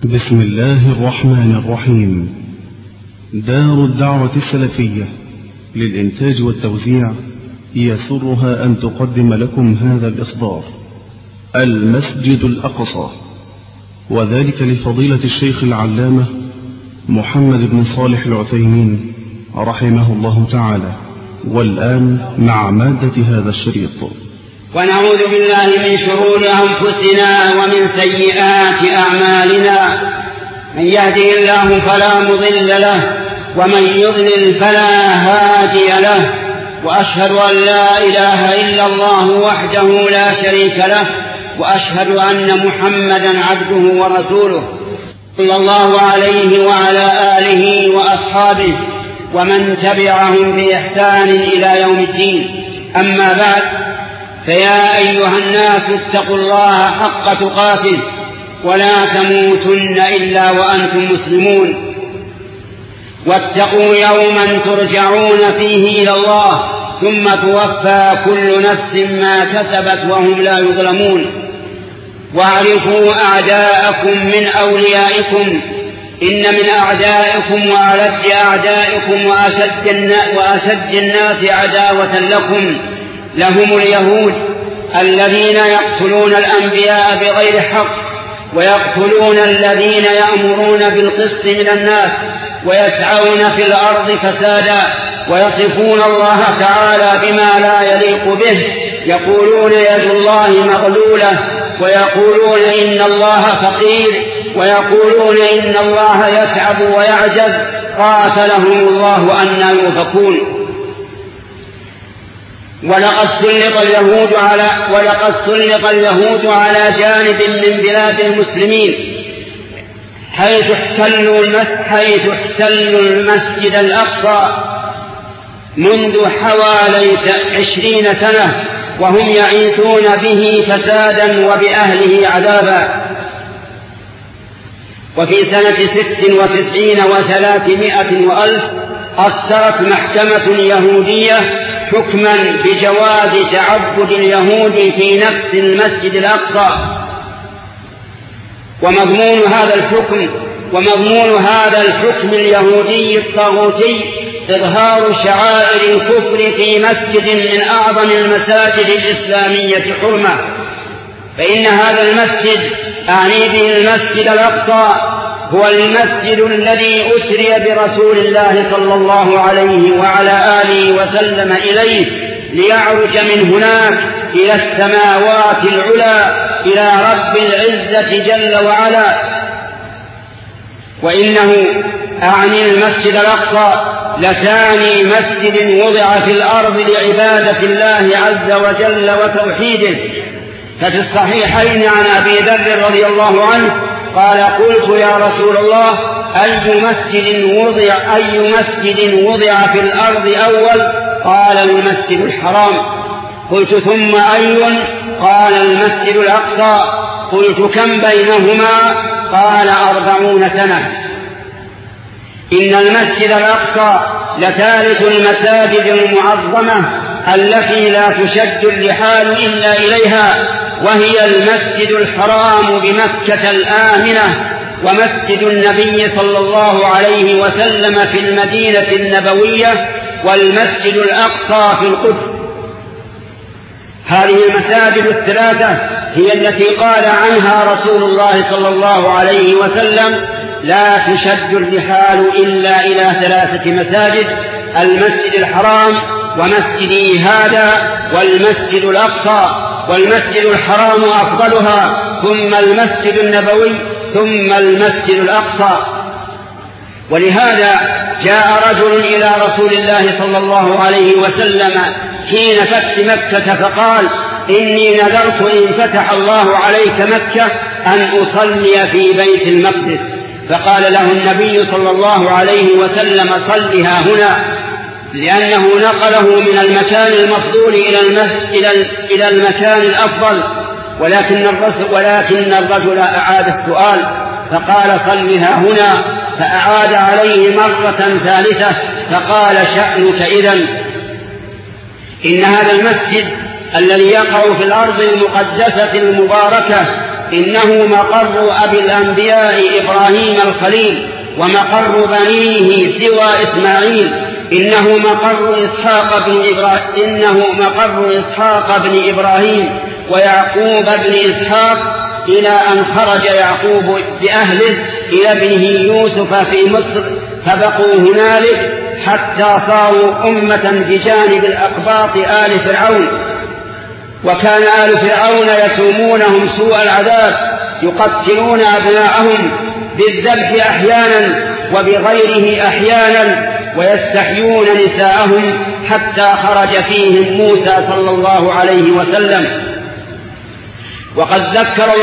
بسم الله الرحمن الرحيم. دار الدعوة السلفية للإنتاج والتوزيع يسرها أن تقدم لكم هذا الإصدار المسجد الأقصى، وذلك لفضيلة الشيخ العلامة محمد بن صالح العثيمين رحمه الله تعالى. والآن مع مادة هذا الشريط. ونعوذ بالله من شرور أنفسنا ومن سيئات أعمالنا، من يهده الله فلا مضل له ومن يضلل فلا هادي له، وأشهد أن لا إله إلا الله وحده لا شريك له، وأشهد أن محمدا عبده ورسوله صلى الله عليه وعلى آله وأصحابه ومن تبعهم بإحسان إلى يوم الدين. أما بعد، فيا أيها الناس اتقوا الله حق تقاته ولا تموتن إلا وأنتم مسلمون، واتقوا يوما ترجعون فيه إلى الله ثم توفى كل نفس ما كسبت وهم لا يظلمون. واعرفوا أعداءكم من أوليائكم، إن من أعدائكم وألد أعدائكم وأشد الناس عداوة لكم لهم اليهود الذين يقتلون الأنبياء بغير حق، ويقتلون الذين يأمرون بالقسط من الناس، ويسعون في الأرض فسادا، ويصفون الله تعالى بما لا يليق به، يقولون يد الله مغلولة، ويقولون إن الله فقير، ويقولون إن الله يتعب ويعجز، قاتلهم الله أنى يؤفكون. ولقد سلط اليهود على جانب من بلاد المسلمين حيث احتلوا المسجد الأقصى منذ حوالي 20 سنة، وهم يعيثون به فسادا وبأهله عذابا. وفي سنة 96 و300 وألف أصدرت محكمة يهودية حكما بجواز تعبد اليهود في نفس المسجد الأقصى. ومضمون هذا الحكم اليهودي الطاغوتي إظهار شعائر الكفر في مسجد من أعظم المساجد الإسلامية حرمة. فإن هذا المسجد، أعني به المسجد الأقصى، هو المسجد الذي أسري برسول الله صلى الله عليه وعلى آله وسلم إليه ليعرج من هناك إلى السماوات العلى إلى رب العزة جل وعلا. وإنه، أعني المسجد الأقصى، لثاني مسجد وضع في الأرض لعبادة الله عز وجل وتوحيده. ففي الصحيحين عن أبي ذر رضي الله عنه قال: قلت يا رسول الله، أي مسجد وضع في الأرض أول؟ قال: المسجد الحرام. قلت: ثم أي؟ قال: المسجد الأقصى. قلت: كم بينهما؟ قال: 40 سنة. إن المسجد الأقصى لثالث المساجد المعظمة التي لا تشد الرحال إلا إليها، وهي المسجد الحرام بمكة الآمنة، ومسجد النبي صلى الله عليه وسلم في المدينة النبوية، والمسجد الأقصى في القدس. هذه المساجد الثلاثة هي التي قال عنها رسول الله صلى الله عليه وسلم: لا تشد الرحال إلا إلى 3 مساجد: المسجد الحرام، ومسجدي هذا، والمسجد الأقصى. والمسجد الحرام أفضلها، ثم المسجد النبوي، ثم المسجد الأقصى. ولهذا جاء رجل إلى رسول الله صلى الله عليه وسلم حين فتح مكة فقال: إني نذرت إن فتح الله عليك مكة أن أصلي في بيت المقدس. فقال له النبي صلى الله عليه وسلم: صلها هنا، لأنه نقله من المكان المفضول إلى المكان الأفضل. ولكن الرجل أعاد السؤال فقال: صلها هنا. فأعاد عليه مرة ثالثة فقال: شأنك إذن. إن هذا المسجد الذي يقع في الأرض المقدسة المباركة إنه مقر أبي الأنبياء إبراهيم الخليل ومقر بنيه سوى إسماعيل. إنه مقر إسحاق بن إبراهيم ويعقوب بن إسحاق، إلى أن خرج يعقوب بأهله إلى ابنه يوسف في مصر فبقوا هنالك حتى صاروا أمة بجانب الأقباط آل فرعون. وكان آل فرعون يسومونهم سوء العذاب، يقتلون أبناءهم بالذبح أحيانا وبغيره أحيانا، ويستحيون نساءهم، حتى خرج فيهم موسى صلى الله عليه وسلم. وقد ذكر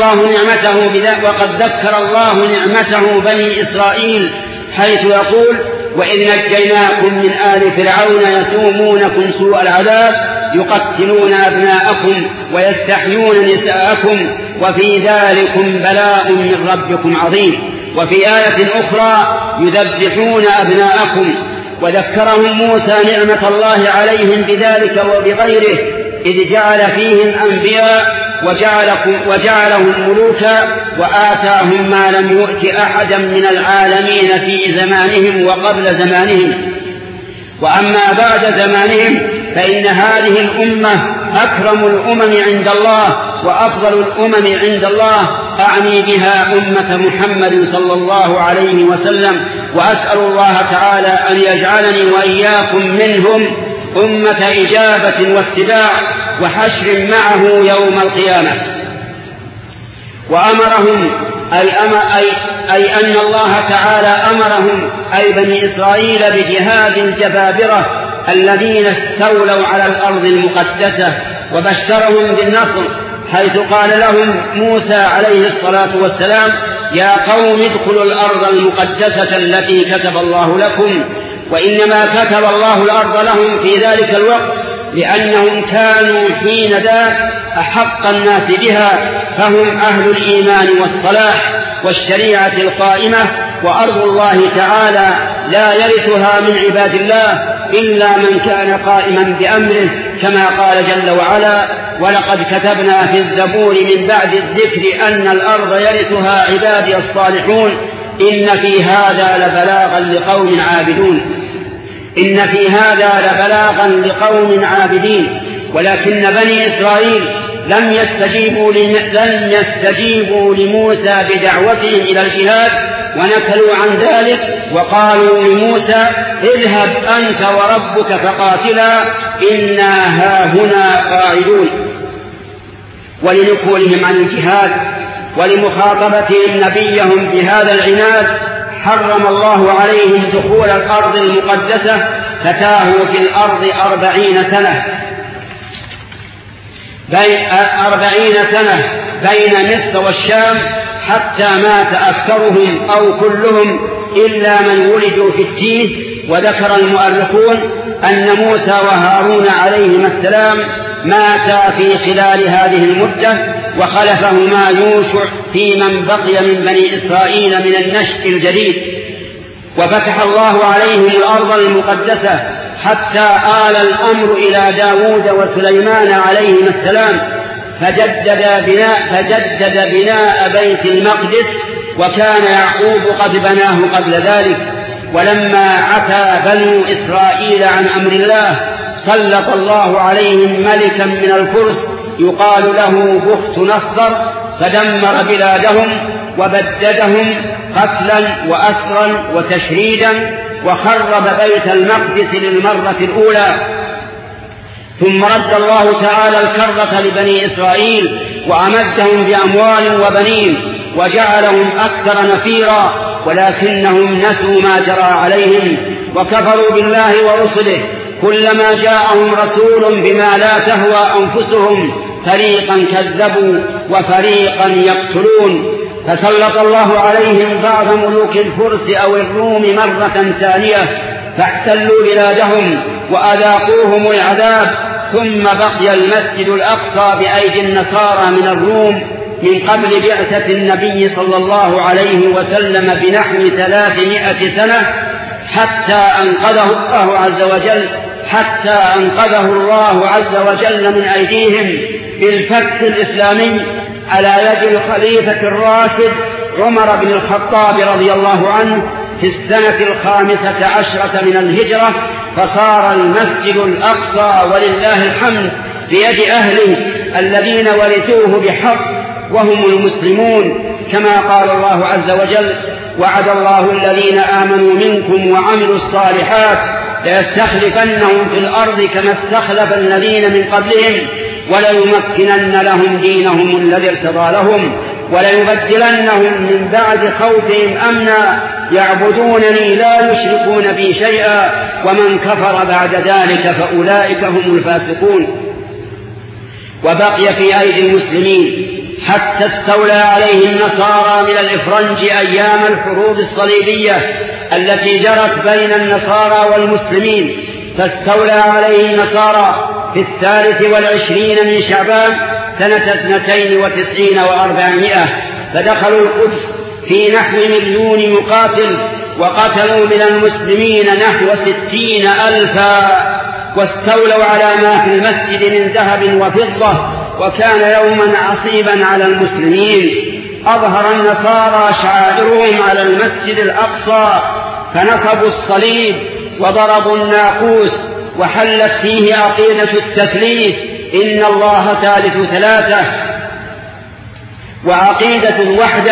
الله نعمته بني إسرائيل حيث يقول: وإذ نجيناكم من آل فرعون يسومونكم سوء العذاب يقتلون أبناءكم ويستحيون نساءكم وفي ذلكم بلاء من ربكم عظيم. وفي آية أخرى: يذبحون أبناءكم. وذكرهم موسى نعمة الله عليهم بذلك وبغيره، إذ جعل فيهم أنبياء وجعلهم ملوكا وآتاهم ما لم يؤت أحدا من العالمين في زمانهم وقبل زمانهم. وأما بعد زمانهم فإن هذه الأمة أكرم الأمم عند الله وأفضل الأمم عند الله، أعني بها أمة محمد صلى الله عليه وسلم. وأسأل الله تعالى أن يجعلني وإياكم منهم، أمة إجابة واتباع وحشر معه يوم القيامة. وأمرهم أي أن الله تعالى أمرهم أي بني إسرائيل بجهاد الجبابرة الذين استولوا على الأرض المقدسة، وبشرهم بالنصر، حيث قال لهم موسى عليه الصلاة والسلام: يا قوم ادخلوا الأرض المقدسة التي كتب الله لكم. وإنما كتب الله الأرض لهم في ذلك الوقت لأنهم كانوا حين ذاك أحق الناس بها، فهم أهل الإيمان والصلاح والشريعة القائمة. وأرض الله تعالى لا يرثها من عباد الله إلا من كان قائما بأمره، كما قال جل وعلا: ولقد كتبنا في الزبور من بعد الذكر أن الأرض يرثها عبادي الصالحون إن في هذا لبلاغا لقوم عابدين. ولكن بني إسرائيل لم يستجيبوا لموسى بدعوتهم إلى الجهاد، ونكلوا عن ذلك وقالوا لموسى: اذهب أنت وربك فقاتلا إنا هاهنا قاعدون. ولنكولهم عن الجهاد ولمخاطبتهم نبيهم بهذا العناد حرم الله عليهم دخول الأرض المقدسة، فتاهوا في الأرض 40 سنة بين مصر والشام، حتى مات أكثرهم أو كلهم إلا من ولدوا في التيه. وذكر المؤرخون أن موسى وهارون عليهما السلام ماتا في خلال هذه المدة، وخلفهما يوشع في من بقي من بني إسرائيل من النشء الجديد. وفتح الله عليهم الأرض المقدسة حتى آل الأمر إلى داود وسليمان عليهما السلام، فجدد بناء بيت المقدس، وكان يعقوب قد بناه قبل ذلك. ولما عتى بنو إسرائيل عن أمر الله سلط الله عليهم ملكا من الفرس يقال له بخت نصر، فدمر بلادهم وبددهم قتلا وأسرا وتشريدا، وخرب بيت المقدس للمرة الأولى. ثم رد الله تعالى الكرة لبني إسرائيل وأمدهم بأموال وبنين وجعلهم أكثر نفيرا، ولكنهم نسوا ما جرى عليهم وكفروا بالله ورسله. كلما جاءهم رسول بما لا تهوى أنفسهم فريقا كذبوا وفريقا يقتلون. فسلط الله عليهم بعض ملوك الفرس أو الروم مرة ثانية، فاحتلوا بلادهم وأذاقوهم العذاب. ثم بقي المسجد الأقصى بأيدي النصارى من الروم من قبل بعثة النبي صلى الله عليه وسلم بنحو 300 سنة، حتى أنقذه الله عز وجل من أيديهم بالفتح الإسلامي، على يد الخليفة الراشد عمر بن الخطاب رضي الله عنه في السنة 15 من الهجرة، فصار المسجد الأقصى ولله الحمد بيد أهله الذين ورثوه بحق وهم المسلمون، كما قال الله عز وجل: وعد الله الذين آمنوا منكم وعملوا الصالحات ليستخلفنهم في الأرض كما استخلف الذين من قبلهم وليمكنن لهم دينهم الذي ارتضى لهم وليبدلنهم من بعد خوفهم أمنا يعبدونني لا يشركون بي شيئا ومن كفر بعد ذلك فأولئك هم الفاسقون. وبقي في أيدي المسلمين حتى استولى عليه النصارى من الإفرنج أيام الحروب الصليبية التي جرت بين النصارى والمسلمين، فاستولى عليه النصارى في 23 من شعبان سنة 92 و400، فدخلوا القدس في نحو 1,000,000 مقاتل، وقتلوا من المسلمين نحو 60,000، واستولوا على ما في المسجد من ذهب وفضة، وكان يوما عصيبا على المسلمين. أظهر النصارى شعائرهم على المسجد الأقصى، فنصبوا الصليب وضربوا الناقوس، وحلت فيه عقيدة التثليث إن الله ثالث ثلاثة، وعقيدة الوحدة،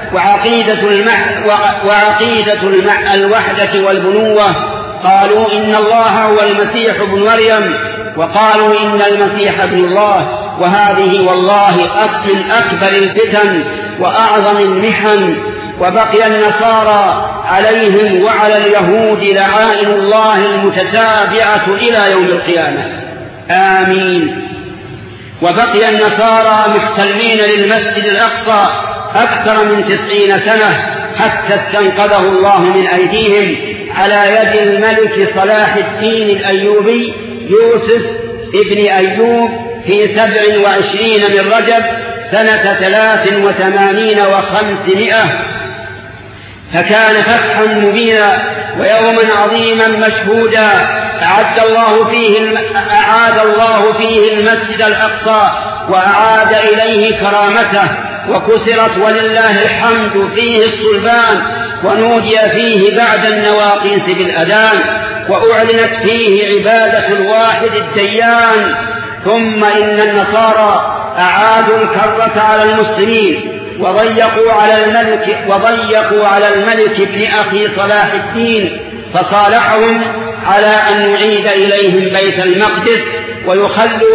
وعقيدة الوحدة والبنوة. قالوا إن الله هو المسيح ابن مريم، وقالوا إن المسيح ابن الله، وهذه والله من أكبر الفتن وأعظم المحن. وبقي النصارى عليهم وعلى اليهود لعائن الله المتتابعة إلى يوم القيامة، آمين. وبقي النصارى محتلين للمسجد الأقصى أكثر من 90 سنة حتى استنقذه الله من أيديهم على يد الملك صلاح الدين الأيوبي يوسف ابن أيوب في 27 من رجب سنة 83 و500، فكان فتحا مبينا ويوما عظيما مشهودا. أعاد الله فيه المسجد الأقصى وأعاد إليه كرامته، وكسرت ولله الحمد فيه الصلبان، ونودي فيه بعد النواقيس بالأذان، وأعلنت فيه عبادة الواحد الديان. ثم إن النصارى أعادوا الكرة على المسلمين، وضيقوا على الملك ابن أخي صلاح الدين، فصالحهم على أن يعيد إليهم بيت المقدس ويخلوا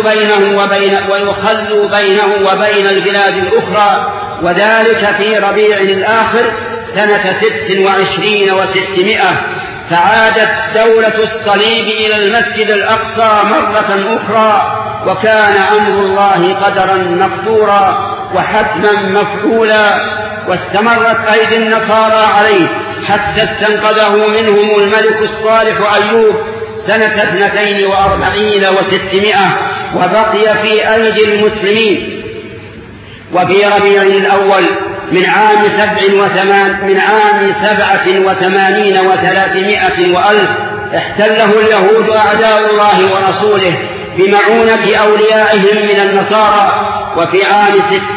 بينه وبين البلاد الأخرى، وذلك في ربيع الآخر سنة 26 و600. فعادت دولة الصليب إلى المسجد الأقصى مرة أخرى، وكان أمر الله قدرا مقدورا وحتما مفعولا. واستمرت أيدي النصارى عليه حتى استنقذه منهم الملك الصالح أيوب سنة 42 و600، وبقي في أيدي المسلمين. وفي ربيع الأول من عام 87 و300 وألف احتله اليهود أعداء الله ورسوله بمعونة أوليائهم من النصارى. وفي عام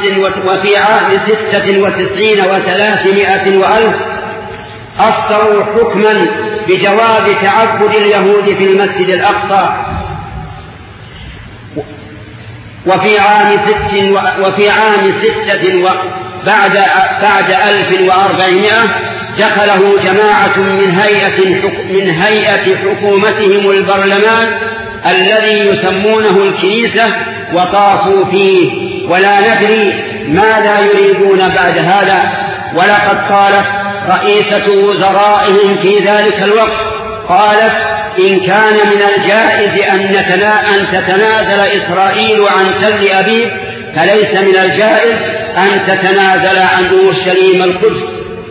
96 و300 وألف أصدروا حكما بجواز تعبد اليهود في المسجد الأقصى. وفي عام 6 بعد 1400 دخله جماعة من هيئة حكومتهم البرلمان الذي يسمونه الكنيسة، وطافوا فيه، ولا ندري ماذا يريدون بعد هذا. ولقد قالت رئيسة وزرائهم في ذلك الوقت، قالت: إن كان من الجائز أن تتنازل إسرائيل عن تل أبيب، فليس من الجائز أن تتنازل عن أورشليم القدس.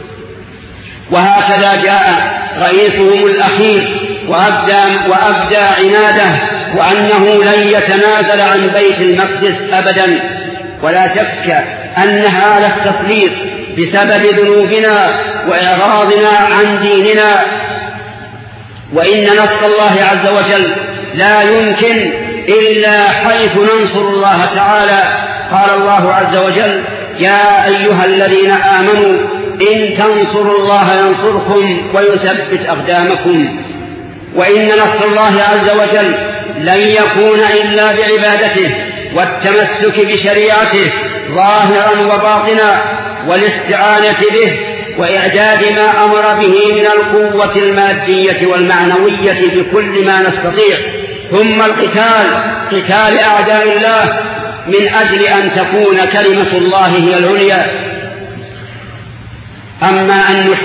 وهكذا جاء رئيسهم الأخير وأبدى عناده، وأنه لن يتنازل عن بيت المقدس أبدا. ولا شك أن هذا التسليط بسبب ذنوبنا وإعراضنا عن ديننا، وإن نصر الله عز وجل لا يمكن إلا حيث ننصر الله تعالى قال الله عز وجل: يا أيها الذين آمنوا إن تنصروا الله ينصركم ويثبت أقدامكم. وإن نصر الله عز وجل لن يكون إلا بعبادته والتمسك بشريعته ظاهرا وباطنا، والاستعانة به، وإعداد ما أمر به من القوة المادية والمعنوية بكل ما نستطيع، ثم قتال أعداء الله من أجل أن تكون كلمة الله هي العليا. أما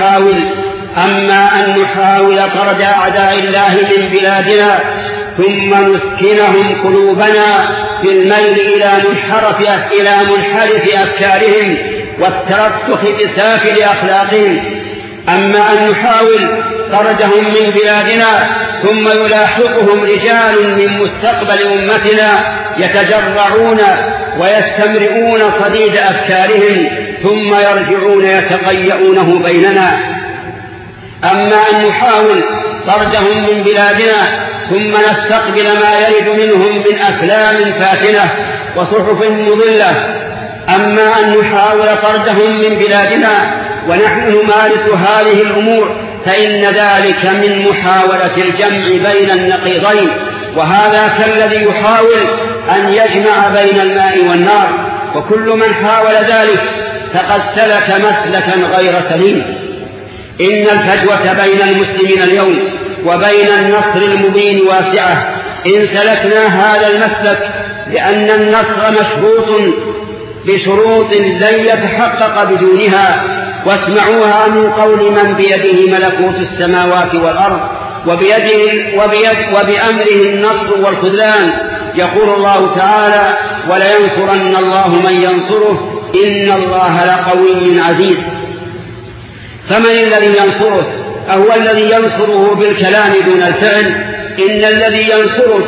أن نحاول طرد أعداء الله من بلادنا ثم نسكنهم قلوبنا في الميل إلى منحرف أفكارهم والترسخ بسافل أخلاقهم. أما أن نحاول طردهم من بلادنا ثم يلاحقهم رجال من مستقبل أمتنا يتجرعون ويستمرئون صديد أفكارهم ثم يرجعون يتقيؤونه بيننا. أما أن نحاول طردهم من بلادنا ثم نستقبل ما يرد منهم من أفلام فاتنة وصحف مضلة. أما أن نحاول طردهم من بلادنا ونحن نمارس هذه الأمور فإن ذلك من محاولة الجمع بين النقيضين، وهذا كالذي يحاول أن يجمع بين الماء والنار، وكل من حاول ذلك فقد سلك مسلكا غير سليم. إن الفجوة بين المسلمين اليوم وبين النصر المبين واسعة إن سلكنا هذا المسلك، لأن النصر مشروط بشروط لن يتحقق بدونها، واسمعوها من قول من بيده ملكوت السماوات والأرض وبأمره النصر والخذلان. يقول الله تعالى: ولينصرن الله من ينصره إن الله لقوي عزيز. فمن الذي ينصره؟ أهو الذي ينصره بالكلام دون الفعل؟ إن الذي ينصره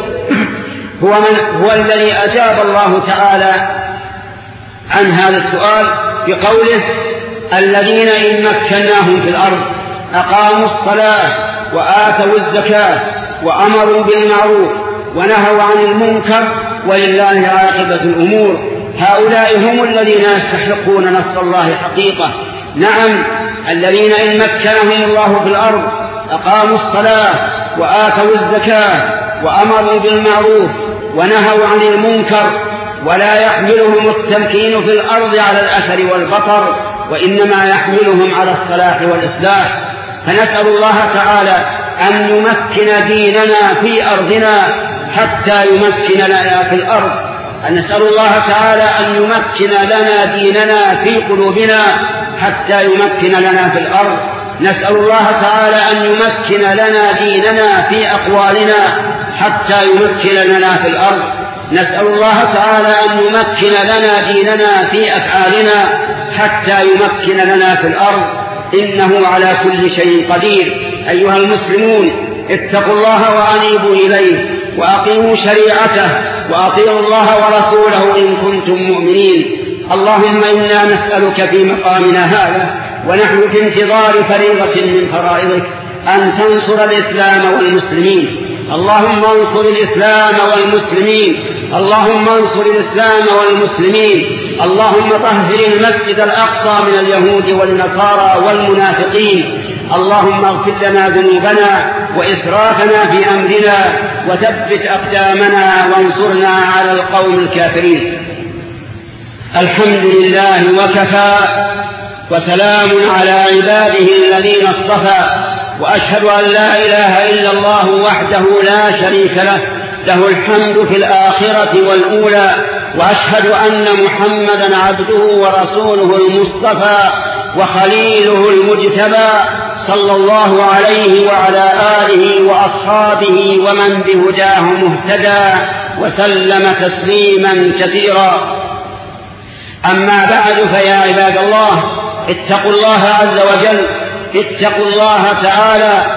هو الذي أجاب الله تعالى عن هذا السؤال بقوله: الذين إن مكناهم في الأرض أقاموا الصلاة وآتوا الزكاة وأمروا بالمعروف ونهوا عن المنكر ولله عاقبة الأمور. هؤلاء هم الذين يستحقون نصر الله حقيقة. نعم، الذين إن مكنهم الله في الأرض أقاموا الصلاة وآتوا الزكاة وأمروا بالمعروف ونهوا عن المنكر، ولا يحملهم التمكين في الأرض على الأثر والبطر، وإنما يحملهم على الصلاح والإصلاح. فنسأل الله تعالى أن يمكن ديننا في أرضنا حتى يمكن لنا في الأرض. نسأل الله تعالى أن يمكن لنا ديننا في قلوبنا حتى يمكن لنا في الأرض. نسأل الله تعالى أن يمكن لنا ديننا في أقوالنا حتى يمكن لنا في الأرض. نسأل الله تعالى أن يمكن لنا ديننا في أفعالنا حتى يمكن لنا في الأرض، إنه على كل شيء قدير. أيها المسلمون، اتقوا الله وأنيبوا إليه وأقيموا شريعته وأطيعوا الله ورسوله إن كنتم مؤمنين. اللهم إنا نسألك في مقامنا هذا ونحن في انتظار فريضة من فرائضك أن تنصر الإسلام والمسلمين. اللهم انصر الإسلام والمسلمين. اللهم انصر الإسلام والمسلمين. اللهم طهر المسجد الأقصى من اليهود والنصارى والمنافقين. اللهم اغفر لنا ذنوبنا وإسرافنا في أمرنا وثبت أقدامنا وانصرنا على القوم الكافرين. الحمد لله وكفى، وسلام على عباده الذين اصطفى، وأشهد أن لا إله إلا الله وحده لا شريك له، له الحمد في الآخرة والأولى، وأشهد أن محمدا عبده ورسوله المصطفى وخليله المجتبى، صلى الله عليه وعلى آله وأصحابه ومن بهداه مهتدى، وسلم تسليما كثيرا. أما بعد، فيا عباد الله، اتقوا الله عز وجل، اتقوا الله تعالى،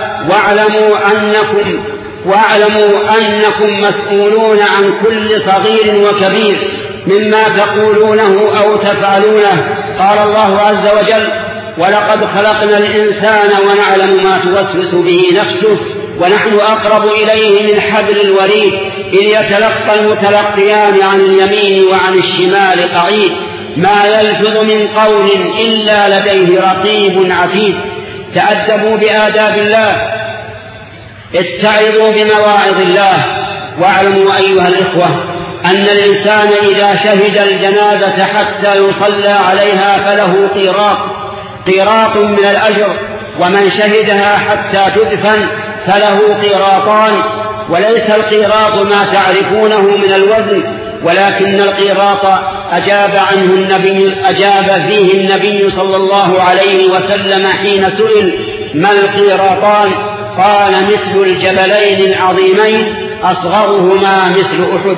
واعلموا أنكم مسؤولون عن كل صغير وكبير مما تقولونه أو تفعلونه. قال الله عز وجل: ولقد خلقنا الإنسان ونعلم ما توسوس به نفسه ونحن أقرب إليه من حبل الوريد إذ يتلقى المتلقيان عن اليمين وعن الشمال قعيد ما يلفظ من قول إلا لديه رقيب عتيد. تأدبوا بآداب الله، اتعظوا بمواعظ الله. واعلموا أيها الإخوة أن الإنسان إذا شهد الجنازة حتى يصلى عليها فله قيراط من الأجر، ومن شهدها حتى تدفن فله قيراطان. وليس القيراط ما تعرفونه من الوزن، ولكن القيراط أجاب فيه النبي صلى الله عليه وسلم حين سئل ما القيراطان؟ قال مثل الجبلين العظيمين أصغرهما مثل أحد.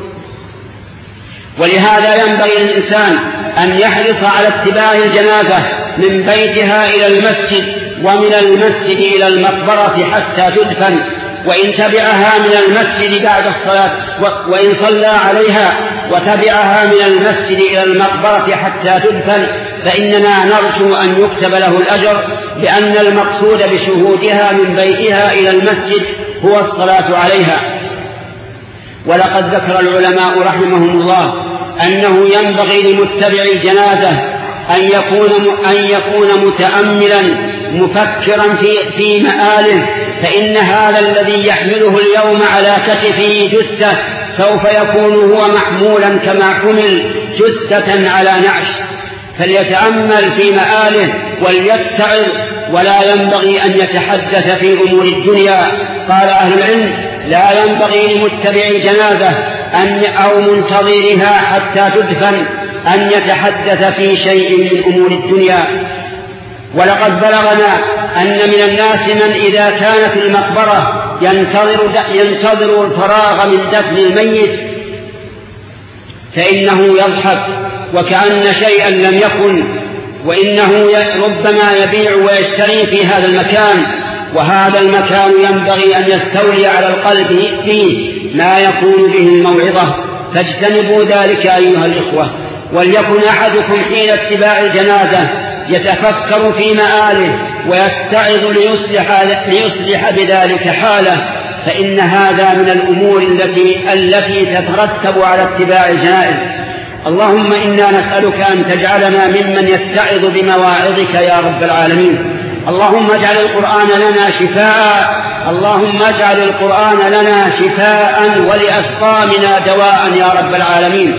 ولهذا ينبغي للإنسان أن يحرص على اتباع الجنازة من بيتها إلى المسجد، ومن المسجد إلى المقبرة حتى تدفن. وإن تبعها من المسجد بعد الصلاة، وإن صلى عليها وتبعها من المسجد إلى المقبرة حتى تدفن، فإننا نرجو أن يكتب له الأجر، لأن المقصود بشهودها من بيتها إلى المسجد هو الصلاة عليها. ولقد ذكر العلماء رحمهم الله أنه ينبغي لمتبع الجنازة أن يكون متأملا مفكرا في مآله، فإن هذا الذي يحمله اليوم على كتفه جثة سوف يكون هو محمولا كما حمل جثة على نعش. فليتأمل في مآله وليتعظ، ولا ينبغي أن يتحدث في أمور الدنيا. قال أهل العلم لا ينبغي لمتبع الجنازة أو منتظرها حتى تدفن أن يتحدث في شيء من أمور الدنيا. ولقد بلغنا أن من الناس من إذا كان في المقبرة ينتظر الفراغ من دفن الميت فإنه يضحك وكأن شيئا لم يكن، وإنه ربما يبيع ويشتري في هذا المكان، وهذا المكان ينبغي أن يستولي على القلب فيه ما يكون به الموعظة. فاجتنبوا ذلك أيها الإخوة. وليكن أحدكم حين اتباع الجنازة يتفكر في مآله ويتعظ ليصلح بذلك حاله، فإن هذا من الأمور التي تترتب على اتباع الجنائز. اللهم إنا نسألك أن تجعلنا ممن يتعظ بمواعظك يا رب العالمين. اللهم اجعل القرآن لنا شفاء، اللهم اجعل القرآن لنا شفاء ولأسقامنا دواء يا رب العالمين.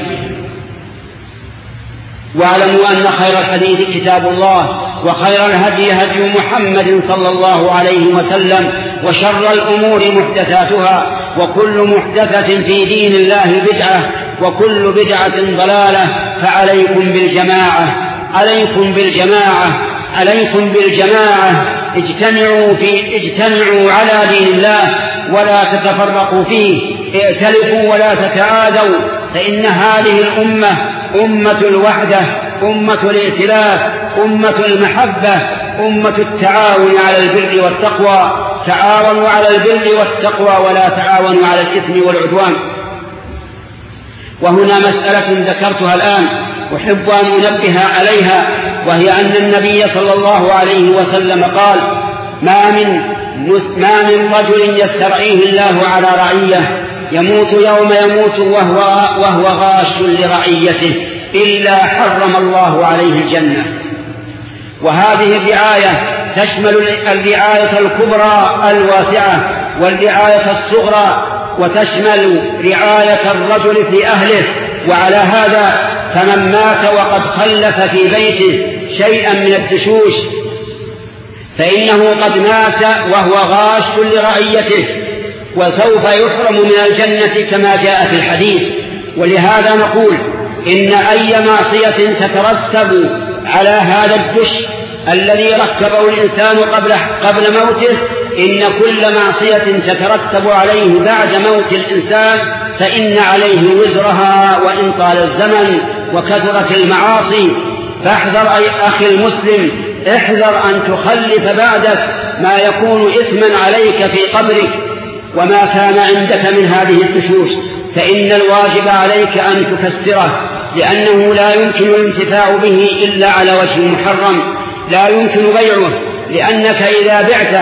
واعلموا أن خير الحديث كتاب الله، وخير الهدي هدي محمد صلى الله عليه وسلم، وشر الأمور محدثاتها، وكل محدثة في دين الله بدعة، وكل بدعة ضلالة. فعليكم بالجماعة، عليكم بالجماعة، عليكم بالجماعة. اجتمعوا على دين الله ولا تتفرقوا فيه، ائتلفوا ولا تتعادوا، فإن هذه الأمة أمة الوحدة، أمة الائتلاف، أمة المحبة، أمة التعاون على البر والتقوى. تعاونوا على البر والتقوى ولا تعاونوا على الإثم والعدوان. وهنا مسألة ذكرتها الآن أحب أن أنبه عليها، وهي أن النبي صلى الله عليه وسلم قال: ما من رجل يسترعيه الله على رعية يموت يوم يموت وهو غاش لرعيته إلا حرم الله عليه الجنة. وهذه الرعاية تشمل الرعاية الكبرى الواسعة والرعاية الصغرى، وتشمل رعاية الرجل في أهله. وعلى هذا فمن مات وقد خلف في بيته شيئا من الدشوش فإنه قد مات وهو غاش لرعيته، وسوف يحرم من الجنة كما جاء في الحديث. ولهذا نقول إن أي معصية تترتب على هذا الدش الذي ركبه الإنسان قبل موته، إن كل معصية تترتب عليه بعد موت الإنسان فإن عليه وزرها وإن طال الزمن وكثرت المعاصي. فاحذر أي أخي المسلم، احذر أن تخلف بعدك ما يكون إثما عليك في قبرك وما كان عندك من هذه الدشوش، فإن الواجب عليك أن تكسره، لأنه لا يمكن الانتفاع به إلا على وجه محرم، لا يمكن بيعه، لأنك إذا بعته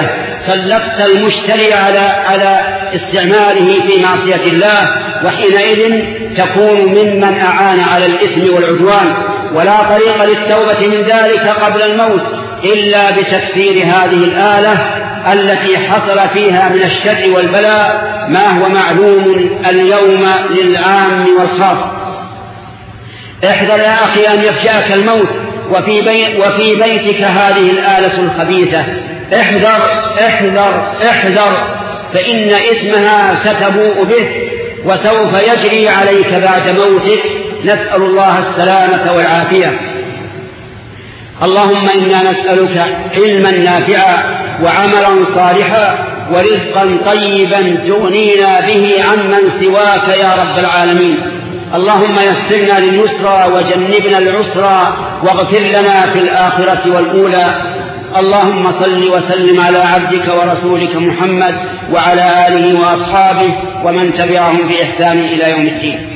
سلطت المشتري على استعماله في معصية الله، وحينئذ تكون ممن أعان على الإثم والعدوان. ولا طريق للتوبة من ذلك قبل الموت إلا بتكسير هذه الآلة التي حصل فيها من الشر والبلاء ما هو معلوم اليوم للعام والخاص. احذر يا أخي أن يفجأك الموت وفي بيتك هذه الآلة الخبيثة. احذر احذر احذر، فإن إثمها ستبوء به وسوف يجري عليك بعد موتك. نسأل الله السلامة والعافية. اللهم إنا نسألك علما نافعا وعملا صالحا ورزقا طيبا تغنينا به عمن سواك يا رب العالمين. اللهم يسرنا لليسرى وجنبنا العسرى واغفر لنا في الآخرة والأولى. اللهم صل وسلم على عبدك ورسولك محمد وعلى آله وأصحابه ومن تبعهم بإحسان إلى يوم الدين.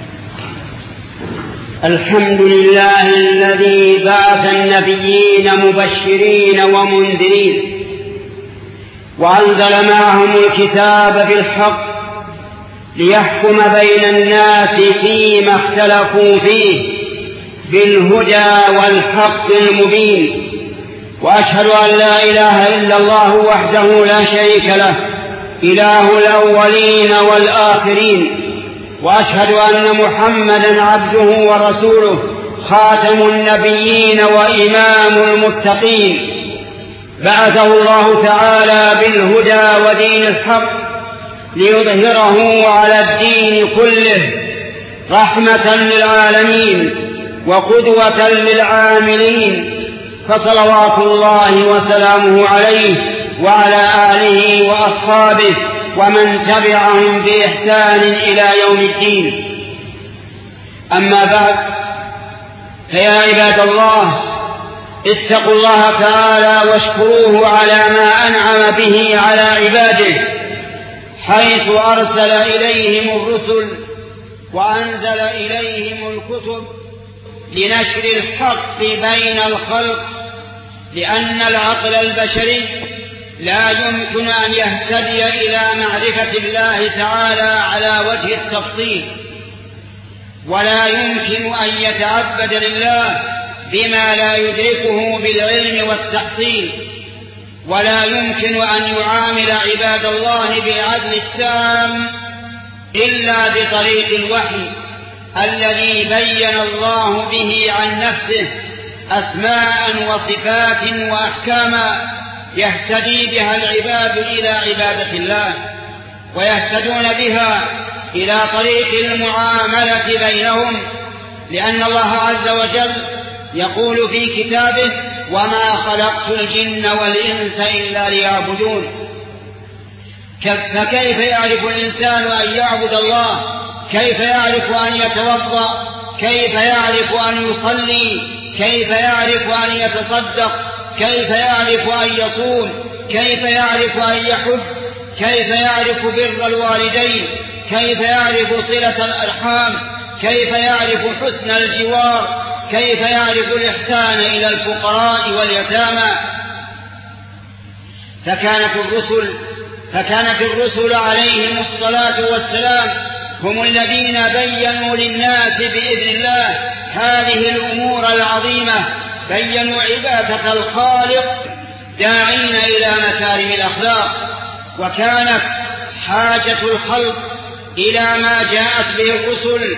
الحمد لله الذي بعث النبيين مبشرين ومنذرين وأنزل معهم الكتاب بالحق ليحكم بين الناس فيما اختلفوا فيه بالهدى والحق المبين. وأشهد أن لا إله إلا الله وحده لا شريك له إله الأولين والآخرين، وأشهد أن محمدا عبده ورسوله خاتم النبيين وإمام المتقين. بعثه الله تعالى بالهدى ودين الحق ليظهره على الدين كله رحمة للعالمين وقدوة للعاملين، فصلوات الله وسلامه عليه وعلى آله وأصحابه ومن تبعهم بإحسان إلى يوم الدين. أما بعد، فيا عباد الله، اتقوا الله تعالى واشكروه على ما أنعم به على عباده، حيث أرسل إليهم الرسل وأنزل إليهم الكتب لنشر الحق بين الخلق، لأن العقل البشري لا يمكن أن يهتدي إلى معرفة الله تعالى على وجه التفصيل، ولا يمكن أن يتعبد لله بما لا يدركه بالعلم والتحصيل، ولا يمكن أن يعامل عباد الله بالعدل التام إلا بطريق الوحي الذي بين الله به عن نفسه أسماء وصفات وأحكاما يهتدي بها العباد إلى عبادة الله، ويهتدون بها إلى طريق المعاملة بينهم، لأن الله عز وجل يقول في كتابه: وما خلقت الجن والإنس إلا ليعبدون. فكيف يعرف الإنسان أن يعبد الله؟ كيف يعرف أن يتوضأ؟ كيف يعرف أن يصلي؟ كيف يعرف أن يتصدق؟ كيف يعرف أن يصوم؟ كيف يعرف أن يحج؟ كيف يعرف بر الوالدين؟ كيف يعرف صلة الأرحام؟ كيف يعرف حسن الجوار؟ كيف يعرف الإحسان إلى الفقراء واليتامى؟ فكانت الرسل عليهم الصلاة والسلام هم الذين بيّنوا للناس بإذن الله هذه الأمور العظيمة، بيّنوا عبادة الخالق داعين إلى مكارم الأخلاق. وكانت حاجة الخلق إلى ما جاءت به الرسل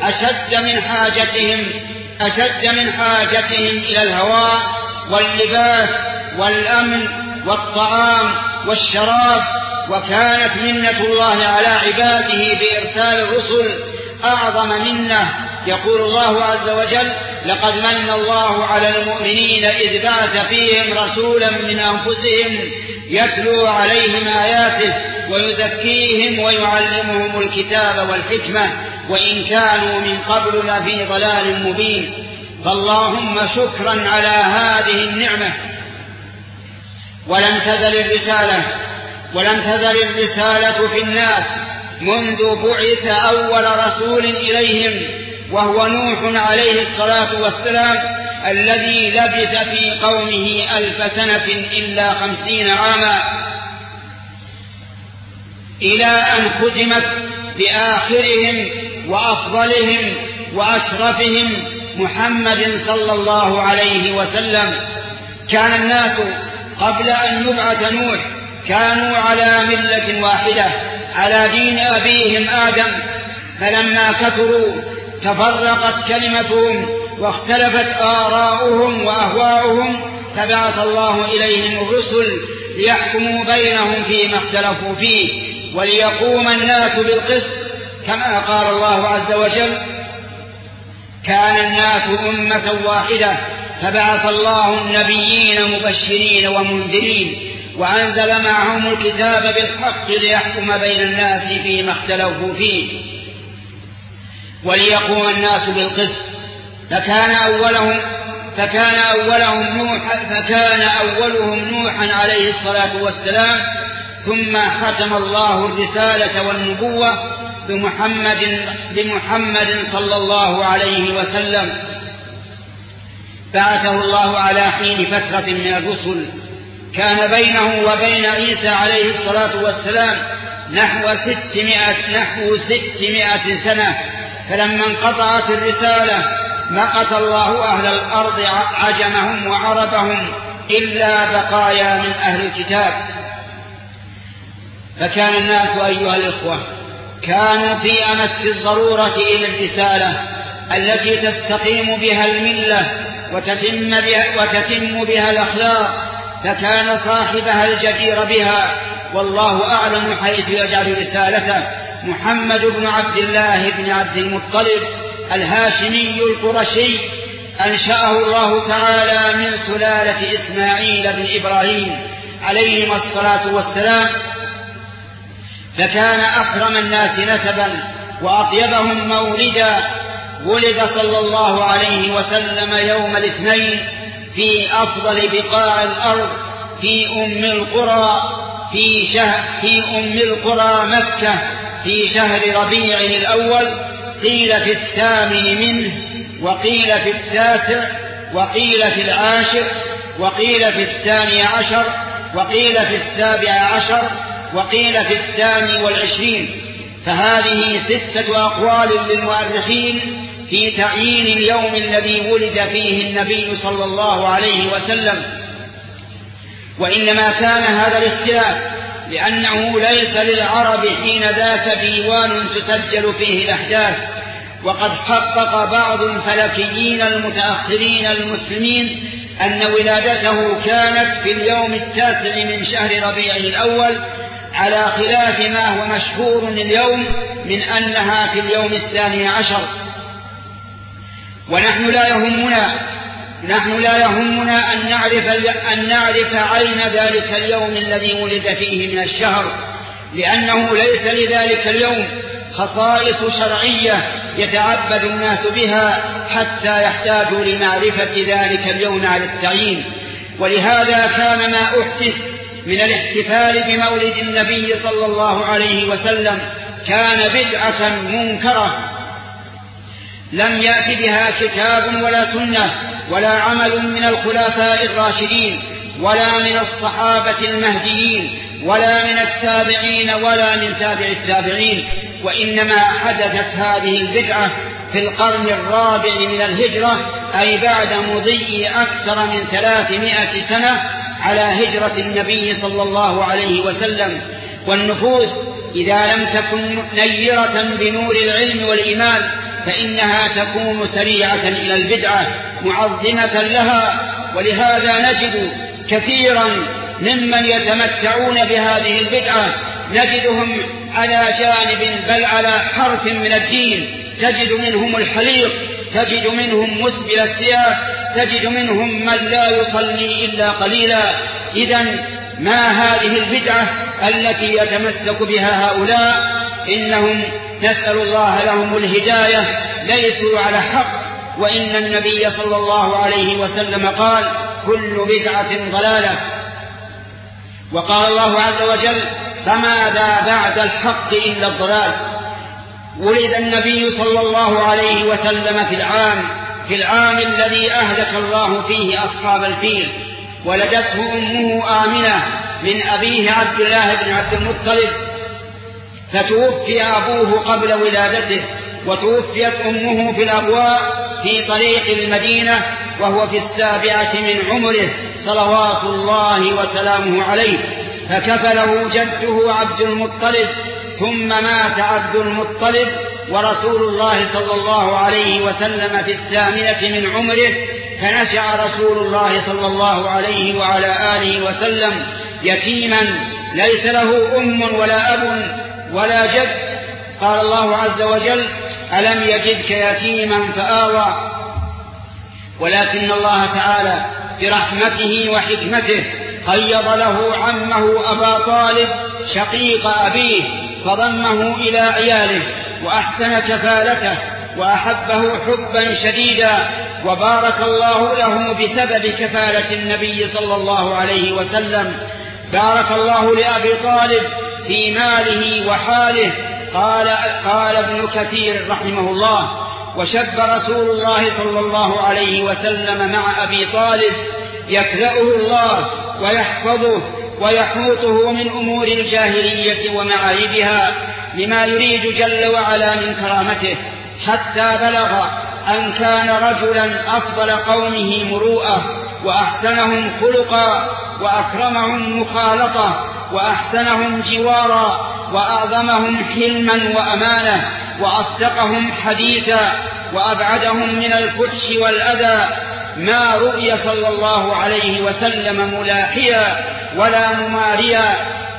أشد من حاجتهم إلى الهواء واللباس والأمن والطعام والشراب. وكانت منة الله على عباده بإرسال الرسل أعظم منة. يقول الله عز وجل: لقد من الله على المؤمنين إذ بعث فيهم رسولا من أنفسهم يتلو عليهم آياته ويزكيهم ويعلمهم الكتاب والحكمة وإن كانوا من قبل لفي ضلال مبين. فاللهم شكرا على هذه النعمة. ولم تزل الرسالة في الناس منذ بعث أول رسول إليهم، وهو نوح عليه الصلاة والسلام، الذي لبث في قومه 1000 سنة إلا 50 عاما. إلى أن ختمت بآخرهم وأفضلهم وأشرفهم محمد صلى الله عليه وسلم. كان الناس قبل أن يبعث نوح كانوا على ملة واحدة على دين أبيهم آدم، فلما كثروا تفرقت كلمتهم واختلفت آراؤهم وأهواؤهم، فبعث الله إليهم الرسل ليحكموا بينهم فيما اختلفوا فيه وليقوم الناس بالقسط، كما قال الله عز وجل: كان الناس أمة واحدة فبعث الله النبيين مبشرين ومنذرين وأنزل معهم الكتاب بالحق ليحكم بين الناس فيما اختلفوا فيه وليقوم الناس بالقسط. فكان أولهم نوحا عليه الصلاة والسلام، ثم ختم الله الرسالة والنبوة بمحمد صلى الله عليه وسلم. بعثه الله على حين فترة من الرسل كان بينه وبين عيسى عليه الصلاة والسلام نحو 600 سنة، فلما انقطعت الرسالة مقت الله أهل الأرض عجمهم وعربهم إلا بقايا من أهل الكتاب. فكان الناس أيها الإخوة كانوا في أمس الضرورة إلى الرسالة التي تستقيم بها الملة وتتم بها الأخلاق، فكان صاحبها الجدير بها والله أعلم حيث يجعل رسالته محمد بن عبد الله بن عبد المطلب الهاشمي القرشي، أنشأه الله تعالى من سلالة إسماعيل بن إبراهيم عليهما الصلاة والسلام، فكان أكرم الناس نسبا وأطيبهم مولدا. ولد صلى الله عليه وسلم يوم الاثنين في أفضل بقاع الأرض في أم القرى مكة في شهر ربيع الأول، قيل في 8 منه، وقيل في 9، وقيل في 10، وقيل في 12، وقيل في 17، وقيل في 22. فهذه 6 أقوال للمؤرخين في تعيين اليوم الذي ولد فيه النبي صلى الله عليه وسلم. وإنما كان هذا الاختلاف لأنه ليس للعرب حين ذاك ديوان تسجل فيه الأحداث، وقد حقق بعض الفلكيين المتأخرين المسلمين أن ولادته كانت في اليوم 9 من شهر ربيع الأول، على خلاف ما هو مشهور اليوم من أنها في اليوم 12. ونحن لا يهمنا أن نعرف عين ذلك اليوم الذي ولد فيه من الشهر، لأنه ليس لذلك اليوم خصائص شرعية يتعبد الناس بها حتى يحتاجوا لمعرفة ذلك اليوم على التعيين. ولهذا كان ما أحدث من الاحتفال بمولد النبي صلى الله عليه وسلم كان بدعة منكرة لم يأت بها كتاب ولا سنة ولا عمل من الخلفاء الراشدين ولا من الصحابة المهديين ولا من التابعين ولا من تابع التابعين، وإنما حدثت هذه البدعة في القرن الرابع من الهجرة، أي بعد مضي أكثر من 300 سنة على هجرة النبي صلى الله عليه وسلم. والنفوس إذا لم تكن نيرة بنور العلم والإيمان فإنها تكون سريعة إلى البدعة معظمة لها. ولهذا نجد كثيرا ممن يتمتعون بهذه البدعة نجدهم على جانب بل على حرف من الدين، تجد منهم الحليق، تجد منهم مسبل الثياب، تجد منهم من لا يصلي إلا قليلا. إذن ما هذه البدعة التي يتمسك بها هؤلاء؟ إنهم نسأل الله لهم الهداية ليسوا على حق، وإن النبي صلى الله عليه وسلم قال: كل بدعة ضلالة. وقال الله عز وجل: فماذا بعد الحق إلا الضلال. ولد النبي صلى الله عليه وسلم في العام الذي أهلك الله فيه أصحاب الفيل، ولدته أمه آمنة من أبيه عبد الله بن عبد المطلب، فتوفي أبوه قبل ولادته، وتوفيت أمه في الأبواء في طريق المدينة وهو في 7 من عمره صلوات الله وسلامه عليه، فكفله جده عبد المطلب، ثم مات عبد المطلب ورسول الله صلى الله عليه وسلم في 8 من عمره، فنشأ رسول الله صلى الله عليه وعلى آله وسلم يتيما ليس له أم ولا أب ولا جد. قال الله عز وجل: ألم يجدك يتيما فآوى. ولكن الله تعالى برحمته وحكمته قيض له عمه أبا طالب شقيق أبيه، فضمه إلى عياله وأحسن كفالته وأحبه حبا شديدا، وبارك الله له بسبب كفالة النبي صلى الله عليه وسلم. بارك الله لأبي طالب في ماله وحاله. قال ابن كثير رحمه الله: وشب رسول الله صلى الله عليه وسلم مع أبي طالب يكلأه الله ويحفظه ويحوطه من أمور الجاهلية ومعايبها لما يريد جل وعلا من كرامته، حتى بلغ أن كان رجلا أفضل قومه مروءة وأحسنهم خلقا وأكرمهم مخالطة وأحسنهم جوارا وأعظمهم حلما وأمانة وأصدقهم حديثا وأبعدهم من الفحش والأذى. ما رؤي صلى الله عليه وسلم ملاحيا ولا مماريا،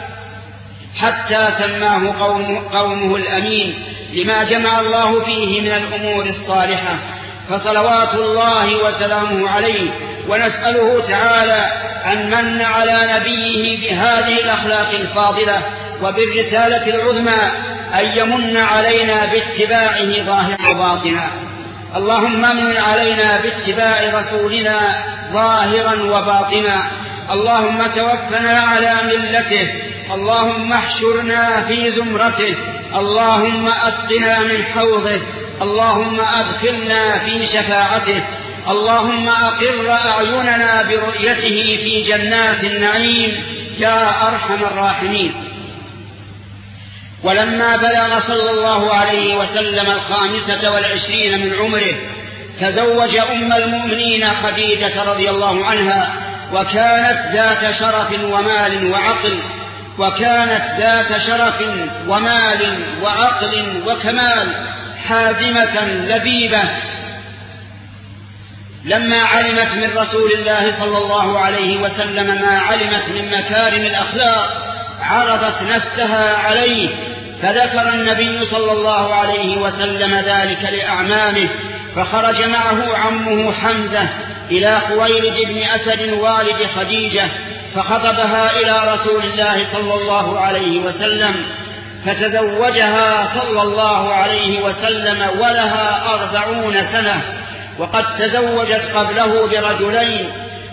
حتى سماه قومه الأمين لما جمع الله فيه من الأمور الصالحة. فصلوات الله وسلامه عليه، ونسأله تعالى أن من على نبيه بهذه الأخلاق الفاضلة وبالرسالة العظمى أن يمن علينا باتباعه ظاهرا وباطنا. اللهم من علينا باتباع رسولنا ظاهرا وباطنا. اللهم توفنا على ملته. اللهم احشرنا في زمرته. اللهم أسقنا من حوضه. اللهم أدخلنا في شفاعته. اللهم أقر أعيننا برؤيته في جنات النعيم يا أرحم الراحمين. ولما بلغ صلى الله عليه وسلم 25 من عمره تزوج أم المؤمنين خديجة رضي الله عنها، وكانت ذات شرف ومال وعقل وكمال، حازمة لبيبة. لما علمت من رسول الله صلى الله عليه وسلم ما علمت من مكارم الأخلاق عرضت نفسها عليه، فذكر النبي صلى الله عليه وسلم ذلك لأعمامه، فخرج معه عمه حمزة إلى خويلد بن أسد والد خديجة، فخطبها إلى رسول الله صلى الله عليه وسلم، فتزوجها صلى الله عليه وسلم ولها 40 سنة، وقد تزوجت قبله برجلين،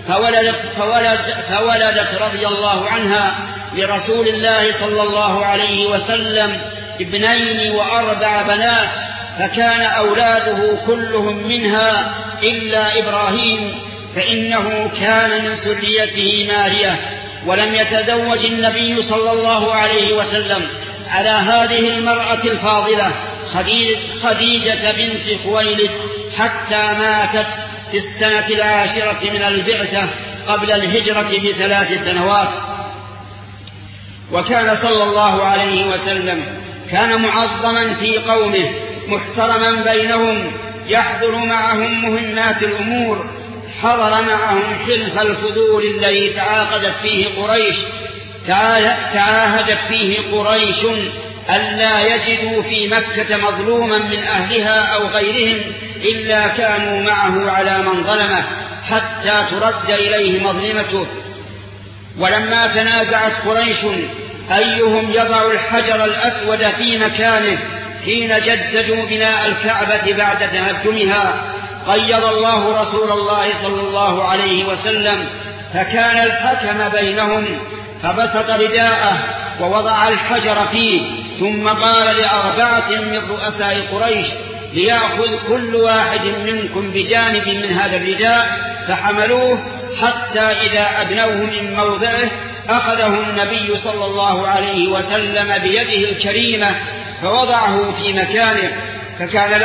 فولدت رضي الله عنها لرسول الله صلى الله عليه وسلم 2 و4 بنات، فكان أولاده كلهم منها إلا إبراهيم، فإنه كان من سريته مارية. ولم يتزوج النبي صلى الله عليه وسلم على هذه المرأة الفاضلة خديجة بنت خويلد حتى ماتت في 10 من البعثة قبل الهجرة ب3 سنوات. وكان صلى الله عليه وسلم كان معظما في قومه، محترما بينهم، يحضر معهم مهمات الأمور، حضر معهم حلف الفضول الذي تعاهدت فيه قريش ألا يجدوا في مكة مظلوما من أهلها أو غيرهم إلا كانوا معه على من ظلمه حتى ترد إليه مظلمته. ولما تنازعت قريش أيهم يضع الحجر الأسود في مكانه حين جددوا بناء الكعبة بعد تهدمها، قيض الله رسول الله صلى الله عليه وسلم فكان الحكم بينهم، فبسط رداءه ووضع الحجر فيه، ثم قال ل4 من رؤساء قريش ليأخذ كل واحد منكم بجانب من هذا الرداء، فحملوه حتى إذا أدنوه من موضعه أخذه النبي صلى الله عليه وسلم بيده الكريمة فوضعه في مكانه، فكان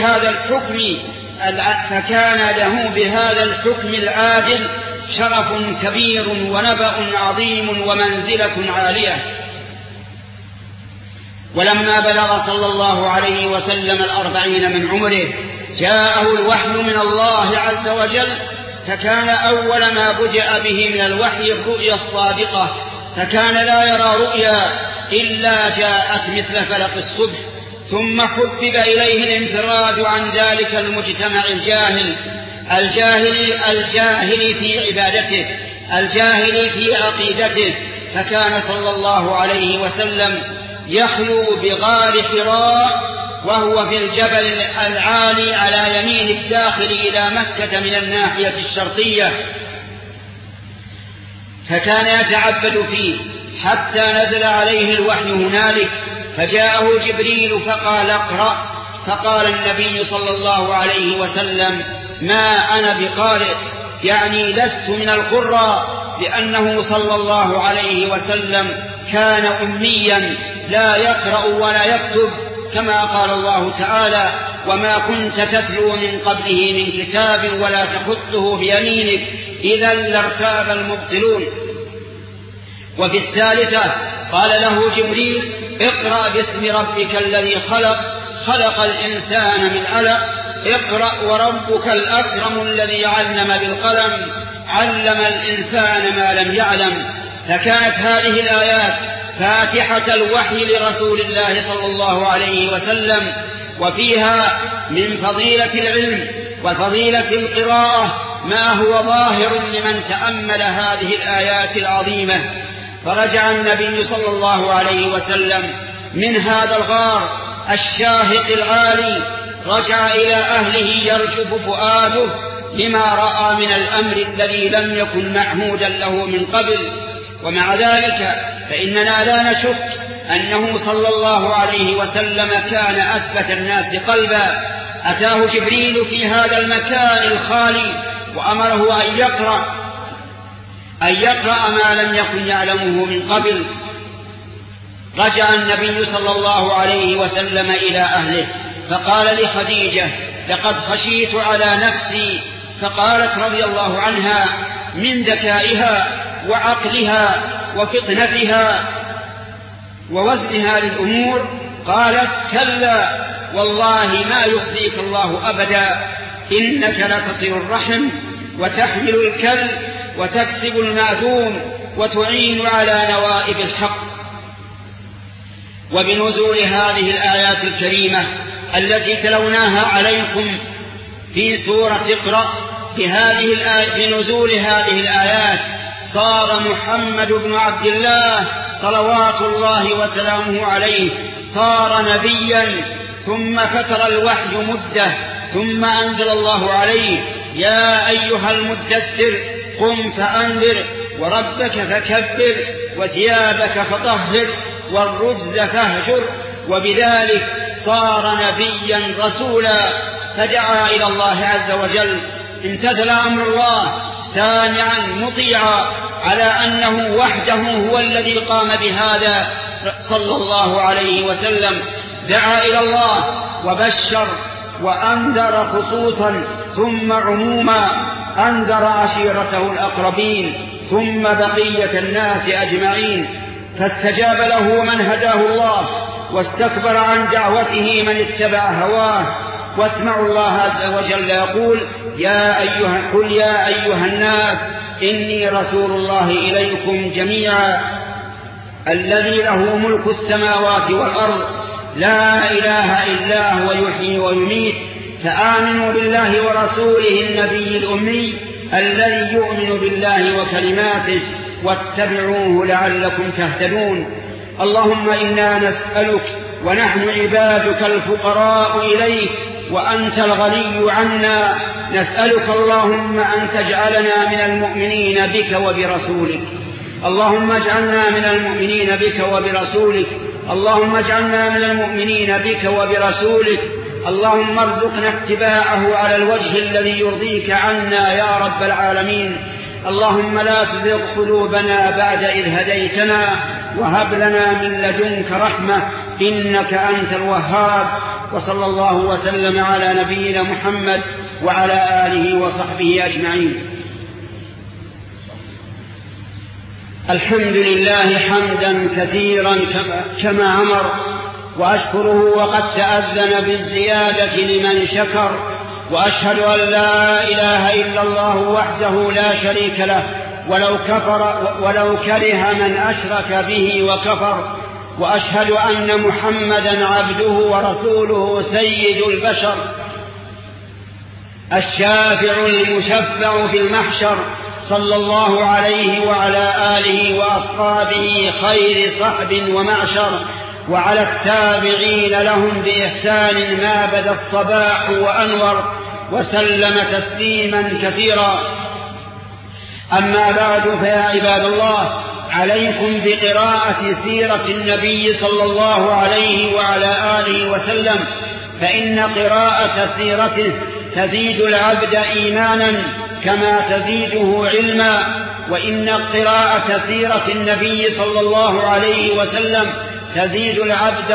له بهذا الحكم العادل شرف كبير ونبأ عظيم ومنزلة عالية. ولما بلغ صلى الله عليه وسلم 40 من عمره جاءه الوحي من الله عز وجل، فكان أول ما بدأ به من الوحي الرؤيا الصادقة، فكان لا يرى رؤيا إلا جاءت مثل فلق الصبح. ثم حبب إليه الانفراد عن ذلك المجتمع الجاهل في عبادته، الجاهل في عقيدته، فكان صلى الله عليه وسلم يخلو بغار حراء وهو في الجبل العالي على يمين الداخل إلى مكة من الناحية الشرقية، فكان يتعبد فيه حتى نزل عليه الوحي هنالك، فجاءه جبريل فقال اقرأ، فقال النبي صلى الله عليه وسلم ما أنا بقارئ، يعني لست من القراء، لأنه صلى الله عليه وسلم كان أميا لا يقرأ ولا يكتب، كما قال الله تعالى وما كنت تتلو من قبله من كتاب ولا تخطه بيمينك إذا لارتاب المبطلون. وفي الثالثة قال له جبريل اقرأ باسم ربك الذي خلق الإنسان من علق، اقرأ وربك الأكرم الذي علم بالقلم علم الإنسان ما لم يعلم. فكانت هذه الآيات فاتحة الوحي لرسول الله صلى الله عليه وسلم، وفيها من فضيلة العلم وفضيلة القراءة ما هو ظاهر لمن تأمل هذه الآيات العظيمة. فرجع النبي صلى الله عليه وسلم من هذا الغار الشاهق العالي، رجع إلى أهله يرجف فؤاده لما رأى من الأمر الذي لم يكن معهودا له من قبل. ومع ذلك فإننا لا نشك أنه صلى الله عليه وسلم كان أثبت الناس قلبا. أتاه جبريل في هذا المكان الخالي وأمره أن يقرأ ما لم يكن يعلمه من قبل. رجع النبي صلى الله عليه وسلم إلى أهله فقال لخديجة لقد خشيت على نفسي، فقالت رضي الله عنها من ذكائها وعقلها وفطنتها ووزنها للأمور قالت كلا والله ما يخزيك الله أبدا، إنك لتصل الرحم وتحمل الكل وتكسب المأثوم وتعين على نوائب الحق. وبنزول هذه الآيات الكريمة التي تلوناها عليكم في سورة اقرأ بنزول هذه الآيات صار محمد بن عبد الله صلوات الله وسلامه عليه صار نبيا، ثم فتر الوحي مدة، ثم أنزل الله عليه يا أيها المدثر قم فأنذر وربك فكبر وثيابك فطهر والرجز فاهجر، وبذلك صار نبيا رسولا فدعا إلى الله عز وجل، امتثل أمر الله سامعا مطيعا على أنه وحده هو الذي قام بهذا صلى الله عليه وسلم، دعا إلى الله وبشر وأنذر خصوصا ثم عموما، أنذر عشيرته الأقربين ثم بقية الناس أجمعين، فاستجاب له من هداه الله واستكبر عن دعوته من اتبع هواه. واسمعوا الله عز وجل يقول قل يا أيها الناس إني رسول الله إليكم جميعا الذي له ملك السماوات والأرض لا إله إلا هو يحيي ويميت، فآمنوا بالله ورسوله النبي الأمي الذي يؤمن بالله وكلماته واتبعوه لعلكم تهتدون. اللهم إنا نسألك ونحن عبادك الفقراء إليك وأنت الغني عنا، نسألك اللهم أن تجعلنا من المؤمنين بك وبرسولك، اللهم اجعلنا من المؤمنين بك وبرسولك، اللهم اجعلنا من المؤمنين بك وبرسولك، اللهم ارزقنا اتباعه على الوجه الذي يرضيك عنا يا رب العالمين. اللهم لا تزغ قلوبنا بعد إذ هديتنا وهب لنا من لدنك رحمة إنك أنت الوهاب. وصلى الله وسلم على نبينا محمد وعلى آله وصحبه أجمعين. الحمد لله حمدا كثيرا كما أمر، وأشكره وقد تأذن بالزيادة لمن شكر، وأشهد أن لا إله إلا الله وحده لا شريك له ولو كره من أشرك به وكفر، وأشهد أن محمدا عبده ورسوله سيد البشر الشافع المشفع في المحشر، صلى الله عليه وعلى آله وأصحابه خير صحب ومعشر، وعلى التابعين لهم بإحسان ما بدا الصباح وأنور، وسلم تسليما كثيرا. أما بعد، فيا عباد الله، عليكم بقراءة سيرة النبي صلى الله عليه وعلى آله وسلم، فإن قراءة سيرته تزيد العبد إيمانا كما تزيده علما، وإن قراءة سيرة النبي صلى الله عليه وسلم تزيد العبد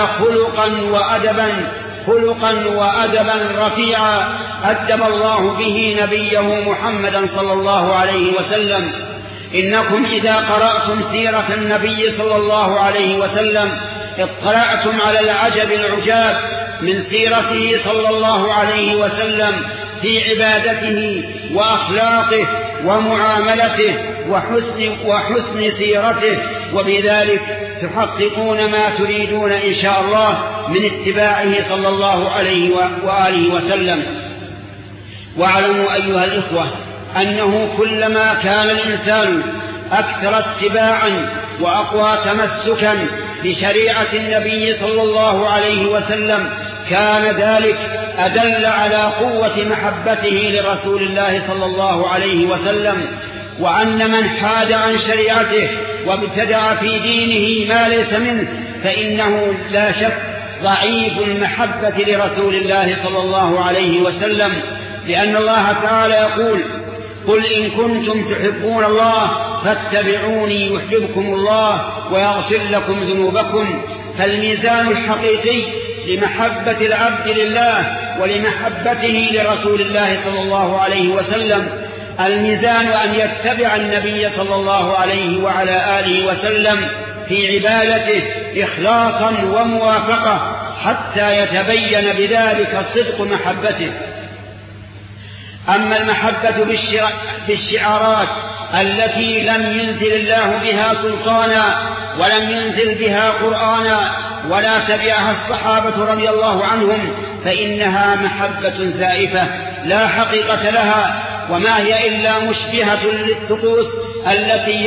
خلقا وأدبا رفيعا أدب الله به نبيه محمدا صلى الله عليه وسلم. إنكم إذا قرأتم سيرة النبي صلى الله عليه وسلم اطلعتم على العجب العجاب من سيرته صلى الله عليه وسلم في عبادته وأخلاقه ومعاملته وحسن سيرته، وبذلك تحققون ما تريدون إن شاء الله من اتباعه صلى الله عليه وآله وسلم. واعلموا أيها الإخوة أنه كلما كان الإنسان أكثر اتباعا وأقوى تمسكا بشريعة النبي صلى الله عليه وسلم كان ذلك أدل على قوة محبته لرسول الله صلى الله عليه وسلم، وأن من حاد عن شريعته وابتدع في دينه ما ليس منه فإنه لا شك ضعيف المحبة لرسول الله صلى الله عليه وسلم، لأن الله تعالى يقول: قل إن كنتم تحبون الله فاتبعوني يحببكم الله ويغفر لكم ذنوبكم. فالميزان الحقيقي لمحبة العبد لله ولمحبته لرسول الله صلى الله عليه وسلم الميزان أن يتبع النبي صلى الله عليه وعلى آله وسلم في عبادته إخلاصا وموافقة حتى يتبين بذلك صدق محبته. أما المحبة بالشعارات التي لم ينزل الله بها سلطانا ولم ينزل بها قرآنا ولا تبعها الصحابة رضي الله عنهم فإنها محبة زائفة لا حقيقة لها، وما هي إلا مشبهة للطقوس التي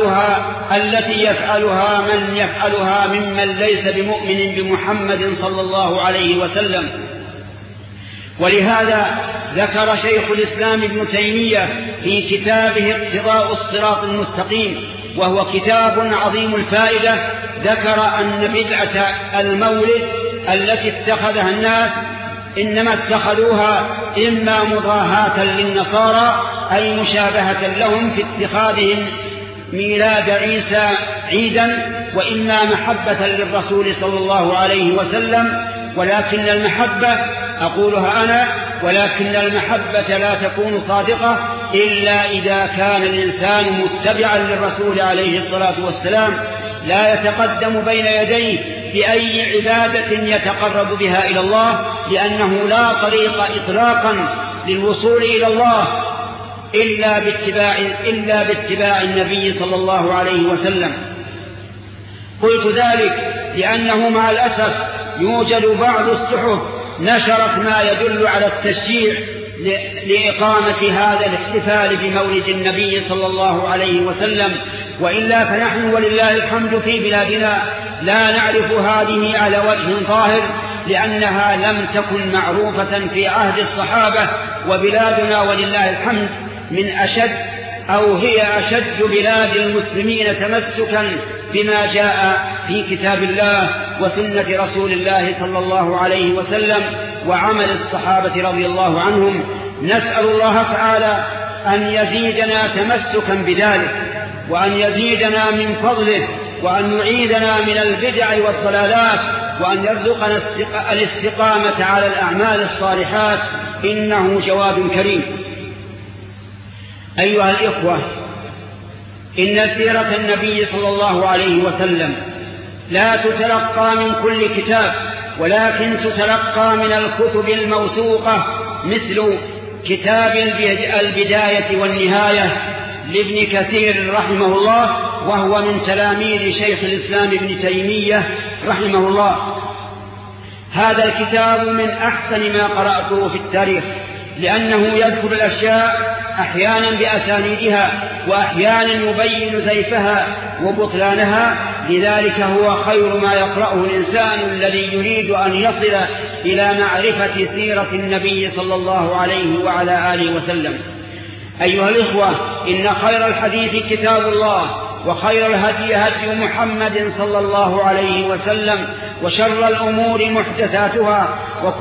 يفعلها من يفعلها ممن ليس بمؤمن بمحمد صلى الله عليه وسلم. ولهذا ذكر شيخ الإسلام ابن تيمية في كتابه اقتضاء الصراط المستقيم، وهو كتاب عظيم الفائدة، ذكر أن بدعة المولد التي اتخذها الناس إنما اتخذوها إما مضاهاة للنصارى أي مشابهة لهم في اتخاذهم ميلاد عيسى عيدا، وإما محبة للرسول صلى الله عليه وسلم. ولكن المحبة أقولها أنا ولكن المحبة لا تكون صادقة إلا إذا كان الإنسان متبعا للرسول عليه الصلاة والسلام لا يتقدم بين يديه بأي عبادة يتقرب بها إلى الله، لأنه لا طريق إطلاقا للوصول إلى الله إلا باتباع النبي صلى الله عليه وسلم. قلت ذلك لأنه مع الأسف يوجد بعض الصحف نشرت ما يدل على التشجيع لإقامة هذا الاحتفال بمولد النبي صلى الله عليه وسلم، وإلا فنحن ولله الحمد في بلادنا لا نعرف هذه على وجه ظاهر، لأنها لم تكن معروفة في عهد الصحابة، وبلادنا ولله الحمد من أشد أو هي أشد بلاد المسلمين تمسكا بما جاء في كتاب الله وسنة رسول الله صلى الله عليه وسلم وعمل الصحابة رضي الله عنهم. نسأل الله تعالى أن يزيدنا تمسكا بذلك، وأن يزيدنا من فضله، وأن يعيذنا من البدع والضلالات، وأن يرزقنا الاستقامة على الأعمال الصالحات، إنه جواد كريم. أيها الإخوة، إن سيرة النبي صلى الله عليه وسلم لا تتلقى من كل كتاب، ولكن تتلقى من الكتب الموثوقة، مثل كتاب البداية والنهاية لابن كثير رحمه الله، وهو من تلاميذ شيخ الإسلام ابن تيمية رحمه الله. هذا الكتاب من أحسن ما قرأته في التاريخ، لأنه يذكر الأشياء أحيانا بأسانيدها، وأحيانا يبين زيفها وبطلانها، لذلك هو خير ما يقرأه الإنسان الذي يريد أن يصل إلى معرفة سيرة النبي صلى الله عليه وعلى آله وسلم. أيها الإخوة، إن خير الحديث كتاب الله، وخير الهدي هدي محمد صلى الله عليه وسلم، وشر الأمور محدثاتها،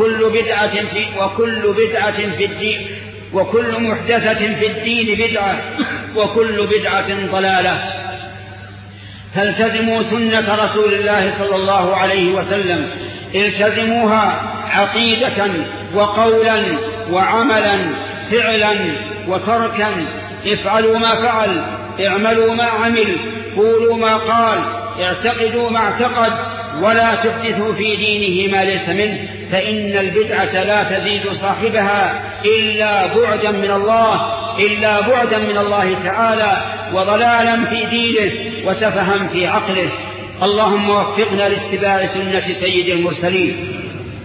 وكل محدثة في الدين بدعة، وكل بدعة ضلالة. فالتزموا سنة رسول الله صلى الله عليه وسلم، التزموها عقيدة وقولا وعملا، فعلا وتركا. افعلوا ما فعل، اعملوا ما عمل، قولوا ما قال، اعتقدوا ما اعتقد، ولا تحدثوا في دينه ما ليس منه، فإن البدعة لا تزيد صاحبها إلا بعدا من الله تعالى، وضلالا في دينه، وسفها في عقله. اللهم وفقنا لاتباع سنة سيد المرسلين.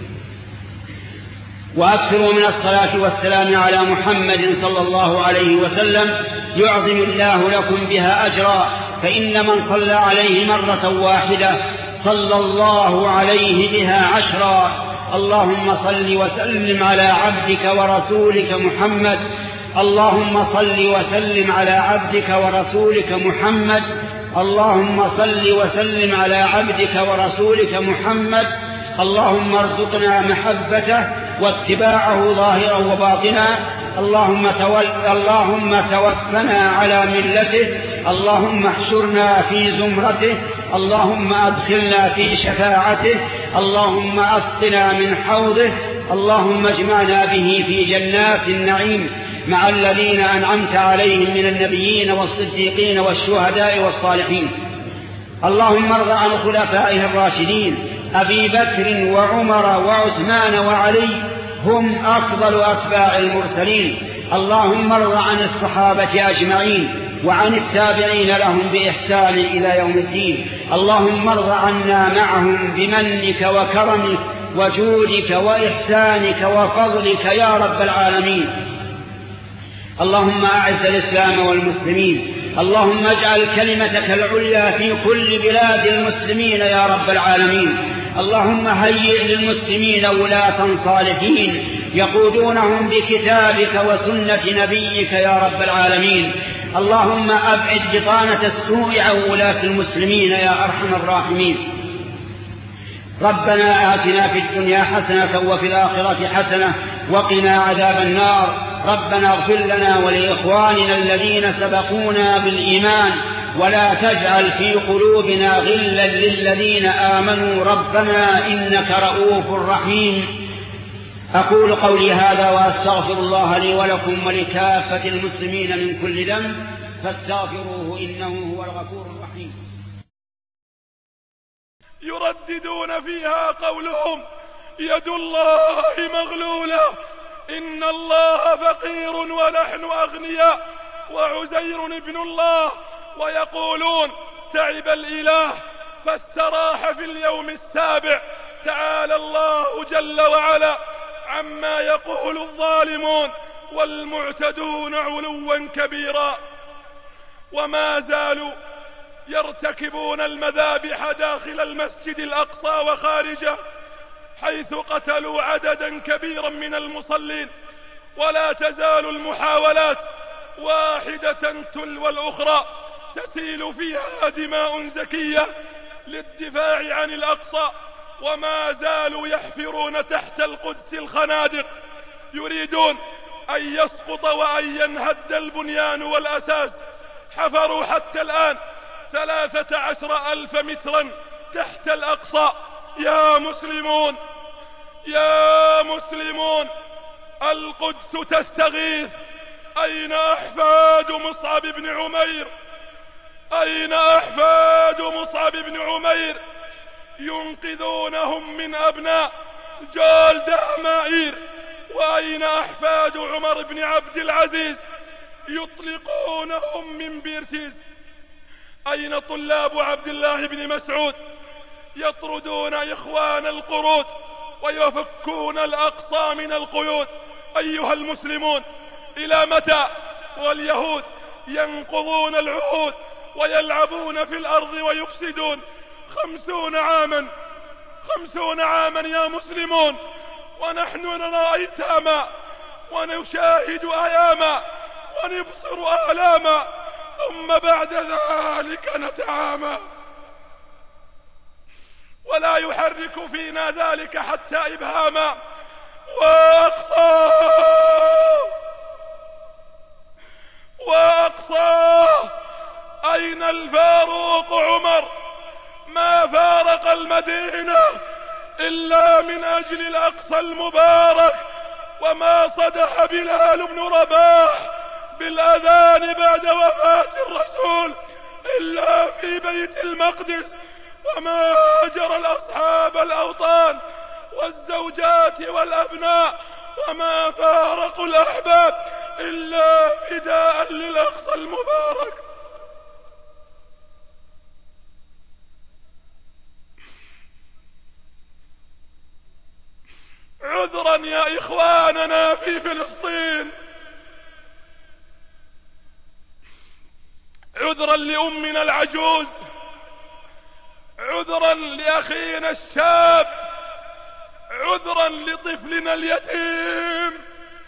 وأكثروا من الصلاة والسلام على محمد صلى الله عليه وسلم، يعظم الله لكم بها أجرا، فإن من صلى عليه مرة واحدة صلى الله عليه بها 10. اللهم صل وسلم على عبدك ورسولك محمد، اللهم صل وسلم على عبدك ورسولك محمد، اللهم صل وسلم على عبدك ورسولك محمد. اللهم ارزقنا محبته واتباعه ظاهرا وباطنا. اللهم توفنا على ملته، اللهم احشرنا في زمرته، اللهم أدخلنا في شفاعته، اللهم أسقنا من حوضه، اللهم اجمعنا به في جنات النعيم مع الذين أنعمت عليهم من النبيين والصديقين والشهداء والصالحين. اللهم ارض عن خلفائه الراشدين أبي بكر وعمر وعثمان وعلي، هم أفضل أتباع المرسلين. اللهم ارض عن الصحابة أجمعين وعن التابعين لهم بإحسان إلى يوم الدين. اللهم ارض عنا معهم بمنك وكرمك وجودك وإحسانك وفضلك يا رب العالمين. اللهم أعز الإسلام والمسلمين، اللهم اجعل كلمتك العليا في كل بلاد المسلمين يا رب العالمين. اللهم هيئ للمسلمين ولاة صالحين يقودونهم بكتابك وسنة نبيك يا رب العالمين. اللهم أبعد بطانة السوء عن ولاة المسلمين يا أرحم الراحمين. ربنا آتنا في الدنيا حسنة وفي الآخرة حسنة وقنا عذاب النار. ربنا اغفر لنا ولإخواننا الذين سبقونا بالإيمان، ولا تجعل في قلوبنا غلا للذين آمنوا ربنا إنك رؤوف رحيم. أقول قولي هذا وأستغفر الله لي ولكم ولكافة المسلمين من كل ذنب، فاستغفروه إنه هو الغفور الرحيم. يرددون فيها قولهم يد الله مغلولة، إن الله فقير ونحن أغنياء، وعزير ابن الله، ويقولون تعب الإله فاستراح في اليوم السابع. تعالى الله جل وعلا عما يقول الظالمون والمعتدون علوا كبيرا. وما زالوا يرتكبون المذابح داخل المسجد الأقصى وخارجه، حيث قتلوا عددا كبيرا من المصلين، ولا تزال المحاولات واحدة تلو الأخرى تسيل فيها دماء زكية للدفاع عن الأقصى. وما زالوا يحفرون تحت القدس الخنادق، يريدون أن يسقط وأن ينهد البنيان والأساس. حفروا حتى الآن 13,000 مترا تحت الأقصى. يا مسلمون يا مسلمون، القدس تستغيث. أين أحفاد مصعب بن عمير؟ أين أحفاد مصعب بن عمير ينقذونهم من أبناء جولده مائير؟ وأين أحفاد عمر بن عبد العزيز يطلقونهم من بيرتيز؟ أين طلاب عبد الله بن مسعود يطردون إخوان القرود ويفكون الأقصى من القيود؟ أيها المسلمون، إلى متى واليهود ينقضون العهود ويلعبون في الأرض ويفسدون؟ 50 عاما يا مسلمون، ونحن نرى أيتاما ونشاهد أياما ونبصر آلاما، ثم بعد ذلك نتعامى، ولا يحرك فينا ذلك حتى إبهاما. وأقصى أين الفاروق عمر؟ ما فارق المدينة إلا من أجل الأقصى المبارك، وما صدح بلال بن رباح بالأذان بعد وفاة الرسول إلا في بيت المقدس، وما هاجر الأصحاب الأوطان والزوجات والأبناء، وما فارقوا الأحباب إلا فداء للأقصى المبارك. عذرا يا إخواننا في فلسطين، عذرا لأمنا العجوز، عذرا لأخينا الشاب، عذرا لطفلنا اليتيم،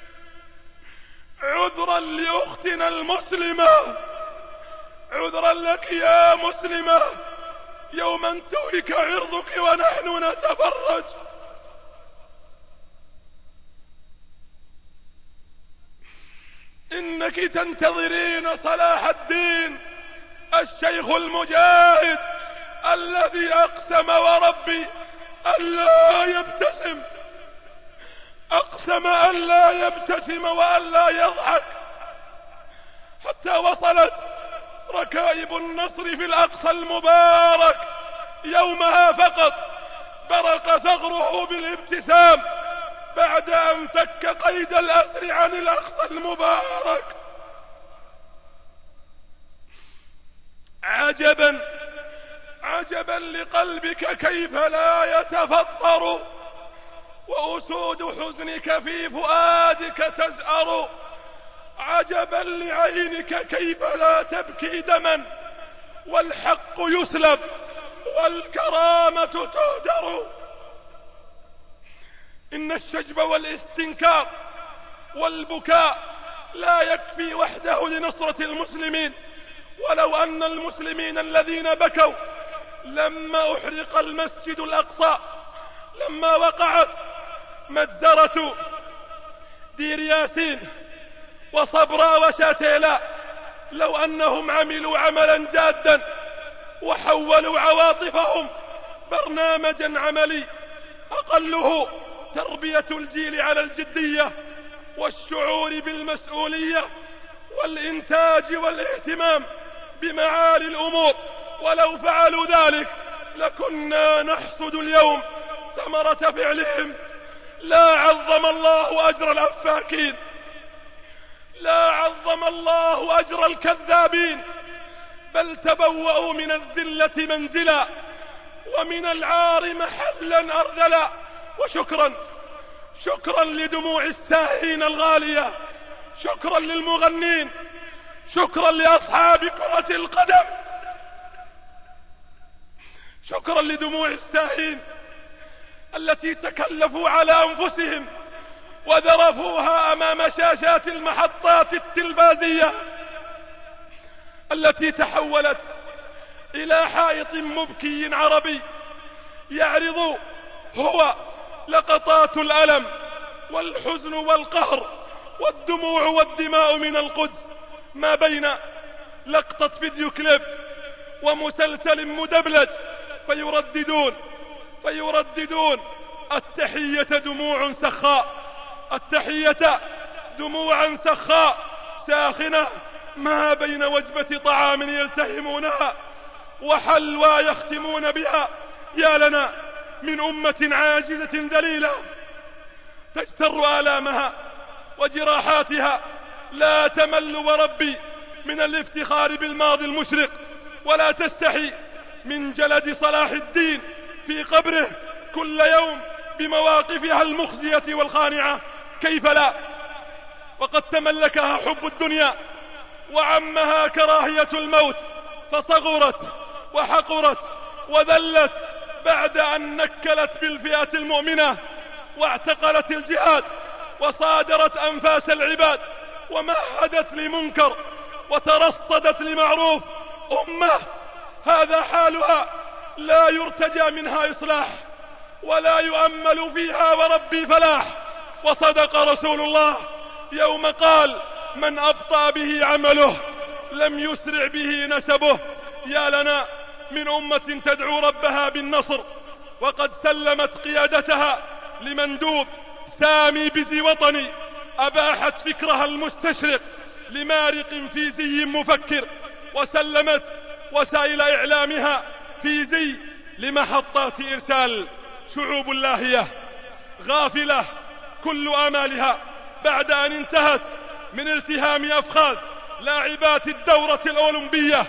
عذرا لأختنا المسلمة، عذرا لك يا مسلمة يوم انتهك عرضك ونحن نتفرج. إنك تنتظرين صلاح الدين الشيخ المجاهد الذي أقسم وربي ألا يبتسم، أقسم ألا يبتسم وألا يضحك، حتى وصلت ركائب النصر في الأقصى المبارك يومها فقط برق ثغره بالابتسام بعد أن فك قيد الأسر عن الأقصى المبارك. عجبا عجبا لقلبك كيف لا يتفطر، وأسود حزنك في فؤادك تزأر. عجبا لعينك كيف لا تبكي دما، والحق يسلب والكرامة تهدر. إن الشجب والاستنكار والبكاء لا يكفي وحده لنصرة المسلمين، ولو أن المسلمين الذين بكوا لما أحرق المسجد الأقصى، لما وقعت مجزرة دير ياسين وصبرا وشاتيلا، لو أنهم عملوا عملا جادا وحولوا عواطفهم برنامجا عملي أقله تربية الجيل على الجدية والشعور بالمسؤولية والإنتاج والاهتمام بمعالي الأمور، ولو فعلوا ذلك لكنا نحصد اليوم ثمرة فعلهم. لا عظم الله أجر الأفاكين، لا عظم الله أجر الكذابين، بل تبوأوا من الذلة منزلا ومن العار محلا أرذلا. شكرا لدموع الساهين الغالية، شكرا للمغنين، شكرا لأصحاب كرة القدم، شكرا لدموع الساهين التي تكلفوا على أنفسهم وذرفوها أمام شاشات المحطات التلفازية التي تحولت إلى حائط مبكي عربي يعرض هو لقطات الألم والحزن والقهر والدموع والدماء من القدس ما بين لقطة فيديو كليب ومسلسل مدبلج فيرددون التحية دموع سخاء، التحية دموعا سخاء ساخنة ما بين وجبة طعام يلتهمونها وحلوى يختمون بها. يا لنا من أمة عاجزة ذليلة تجتر آلامها وجراحاتها، لا تمل وربي من الافتخار بالماضي المشرق، ولا تستحي من جلد صلاح الدين في قبره كل يوم بمواقفها المخزية والخانعة. كيف لا؟ وقد تملكها حب الدنيا وعمها كراهية الموت، فصغرت وحقرت وذلت بعد أن نكلت بالفئة المؤمنة واعتقلت الجهاد وصادرت أنفاس العباد ومهدت لمنكر وترصدت لمعروف. أمة هذا حالها لا يرتجى منها إصلاح ولا يؤمل فيها وربي فلاح. وصدق رسول الله يوم قال: من أبطأ به عمله لم يسرع به نسبه. يا لنا من أمة تدعو ربها بالنصر وقد سلمت قيادتها لمندوب سامي بزي وطني أباحت فكرها المستشرق لمارق في زي مفكر، وسلمت وسائل إعلامها في زي لمحطات إرسال شعوب لاهية غافلة كل آمالها بعد أن انتهت من التهام أفخاذ لاعبات الدورة الأولمبية،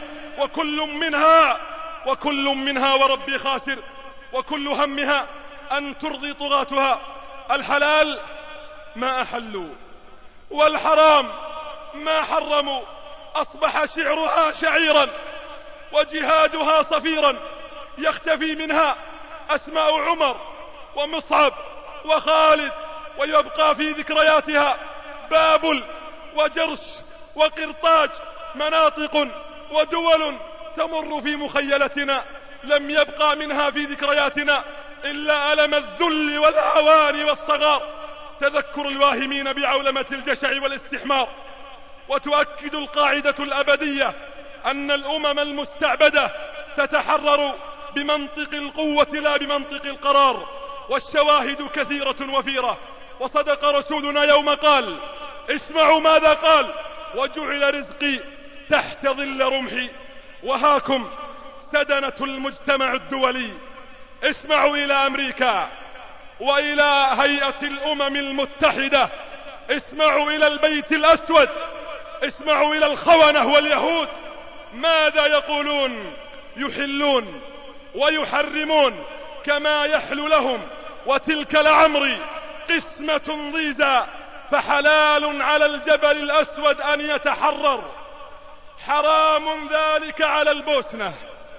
وكل منها وربي خاسر، وكل همها أن ترضي طغاتها. الحلال ما أحلوا والحرام ما حرموا، أصبح شعرها شعيرا وجهادها صفيرا، يختفي منها أسماء عمر ومصعب وخالد، ويبقى في ذكرياتها بابل وجرش وقرطاج، مناطق ودول تمر في مخيلتنا لم يبقى منها في ذكرياتنا إلا ألم الذل والهوان والصغار، تذكر الواهمين بعولمة الجشع والاستحمار. وتؤكد القاعدة الأبدية أن الأمم المستعبدة تتحرر بمنطق القوة لا بمنطق القرار، والشواهد كثيرة وفيرة. وصدق رسولنا يوم قال: اسمعوا ماذا قال: وجعل رزقي تحت ظل رمحي. وهاكم سدنة المجتمع الدولي، اسمعوا إلى أمريكا وإلى هيئة الأمم المتحدة، اسمعوا إلى البيت الأسود، اسمعوا إلى الخونة واليهود ماذا يقولون. يحلون ويحرمون كما يحل لهم، وتلك لعمري قسمة ضيزى، فحلال على الجبل الأسود أن يتحرر، حرام ذلك على البوسنة،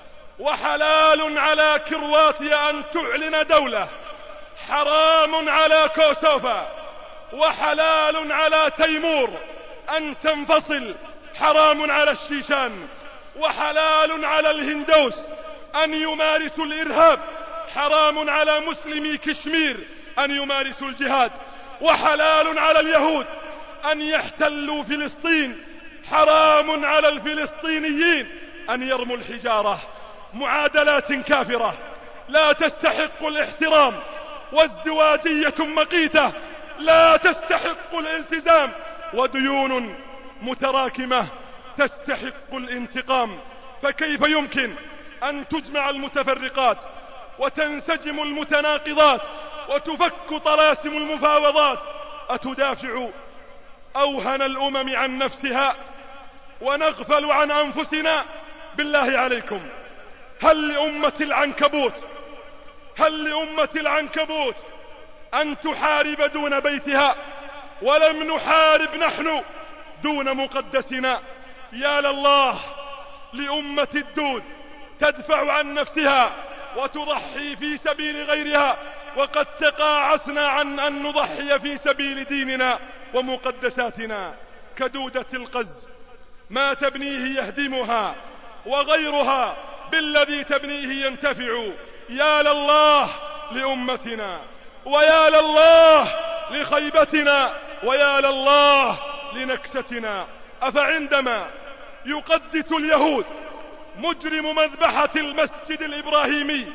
وحلال على كرواتيا أن تعلن دولة، حرام على كوسوفا، وحلال على تيمور أن تنفصل، حرام على الشيشان، وحلال على الهندوس أن يمارسوا الإرهاب، حرام على مسلمي كشمير أن يمارسوا الجهاد، وحلال على اليهود أن يحتلوا فلسطين، حرام على الفلسطينيين أن يرموا الحجارة. معادلات كافرة لا تستحق الاحترام، وازدواجية مقيتة لا تستحق الالتزام، وديون متراكمة تستحق الانتقام. فكيف يمكن أن تجمع المتفرقات وتنسجم المتناقضات وتفك طلاسم المفاوضات؟ أتدافع أوهن الأمم عن نفسها ونغفل عن أنفسنا؟ بالله عليكم، هل لأمة العنكبوت أن تحارب دون بيتها، ولم نحارب نحن دون مقدسنا؟ يا لله لأمة الدود تدفع عن نفسها وتضحي في سبيل غيرها، وقد تقاعسنا عن أن نضحي في سبيل ديننا ومقدساتنا. كدودة القز ما تبنيه يهدمها، وغيرها بالذي تبنيه ينتفع. يا لله لأمتنا، ويا لله لخيبتنا، ويا لله لنكستنا. أفعندما يقدس اليهود مجرم مذبحة المسجد الإبراهيمي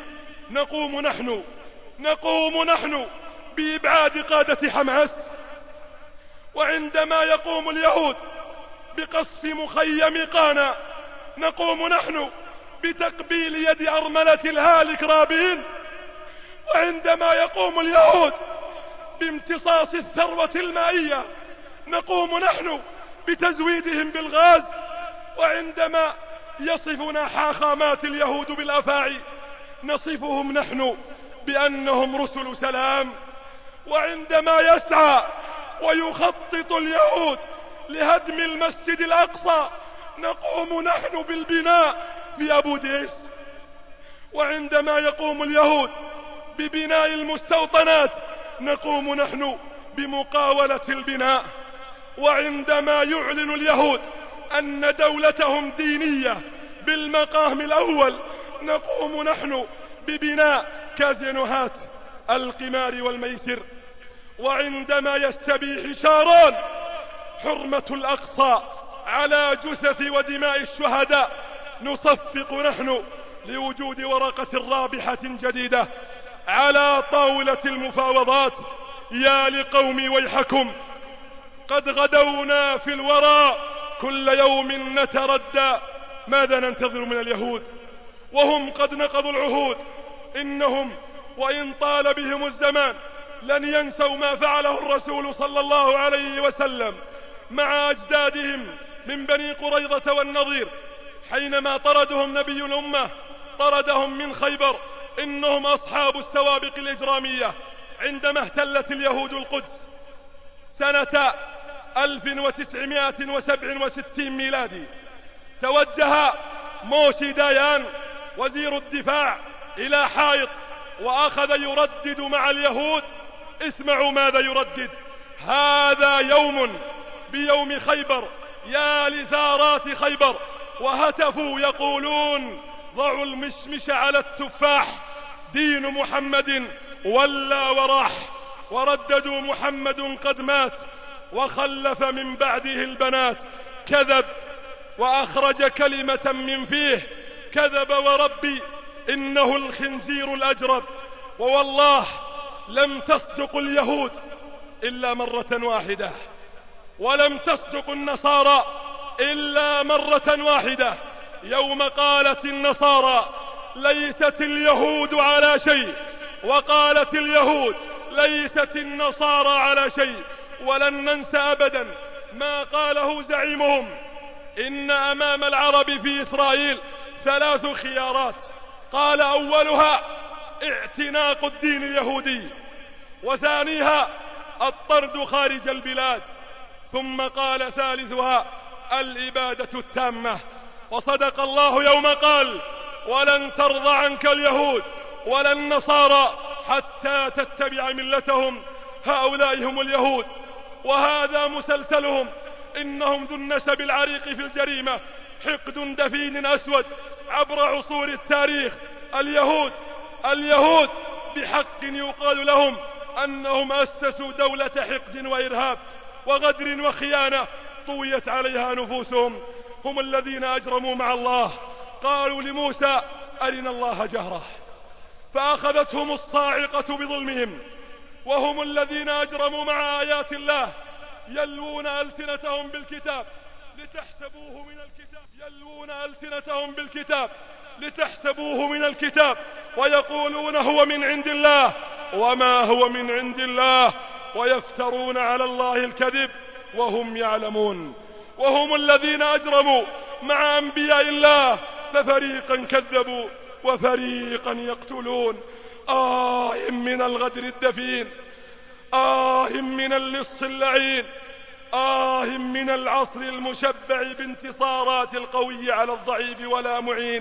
نقوم نحن بإبعاد قادة حماس؟ وعندما يقوم اليهود بقصف مخيم قانا نقوم نحن بتقبيل يد أرملة الهالك رابين؟ وعندما يقوم اليهود بامتصاص الثروة المائية نقوم نحن بتزويدهم بالغاز؟ وعندما يصفنا حاخامات اليهود بالأفاعي نصفهم نحن بأنهم رسل سلام؟ وعندما يسعى ويخطط اليهود لهدم المسجد الأقصى نقوم نحن بالبناء في أبو ديس؟ وعندما يقوم اليهود ببناء المستوطنات نقوم نحن بمقاولة البناء؟ وعندما يعلن اليهود أن دولتهم دينية بالمقام الأول نقوم نحن ببناء كازينوهات القمار والميسر؟ وعندما يستبيح شارون حرمة الأقصى على جثث ودماء الشهداء نصفق نحن لوجود ورقة رابحة جديدة على طاولة المفاوضات. يا لقومي ويحكم، قد غدونا في الوراء كل يوم نتردى. ماذا ننتظر من اليهود وهم قد نقضوا العهود؟ إنهم وإن طال بهم الزمان لن ينسوا ما فعله الرسول صلى الله عليه وسلم مع أجدادهم من بني قريظة والنضير حينما طردهم نبي الأمة، طردهم من خيبر. إنهم أصحاب السوابق الإجرامية. عندما احتلت اليهود القدس سنة 1967 ميلادي توجه موشي دايان وزير الدفاع إلى حائط وأخذ يردد مع اليهود. اسمعوا ماذا يردد: هذا يوم بيوم خيبر، يا لثارات خيبر. وهتفوا يقولون: ضعوا المشمش على التفاح، دين محمد ولا وراح. ورددوا: محمد قد مات وخلف من بعده البنات. كذب وأخرج كلمة من فيه، كذب وربي إنه الخنزير الأجرب. ووالله لم تصدق اليهود إلا مرة واحدة، ولم تصدق النصارى إلا مرة واحدة، يوم قالت النصارى: ليست اليهود على شيء، وقالت اليهود: ليست النصارى على شيء. ولن ننسى أبدا ما قاله زعيمهم: إن أمام العرب في إسرائيل 3 خيارات، قال: أولها اعتناق الدين اليهودي، وثانيها الطرد خارج البلاد، ثم قال ثالثها الإبادة التامة. وصدق الله يوم قال: ولن ترضى عنك اليهود ولا النصارى حتى تتبع ملتهم. هؤلاء هم اليهود، وهذا مسلسلهم. إنهم ذو النسب العريق في الجريمة، حقد دفين أسود عبر عصور التاريخ. اليهود بحق يقال لهم أنهم أسسوا دولة حقد وإرهاب وغدر وخيانة طويت عليها نفوسهم. هم الذين أجرموا مع الله، قالوا لموسى: أرنا الله جهرة، فأخذتهم الصاعقة بظلمهم. وهم الذين أجرموا مع آيات الله، يلوون ألسنتهم بالكتاب لتحسبوه من الكتاب، يلوون ألسنتهم بالكتاب لتحسبوه من الكتاب، ويقولون هو من عند الله وما هو من عند الله، ويفترون على الله الكذب وهم يعلمون. وهم الذين أجرموا مع أنبياء الله، ففريقا كذبوا وفريقا يقتلون. من الغدر الدفين، من اللص اللعين، من العصر المشبع بانتصارات القوي على الضعيف ولا معين.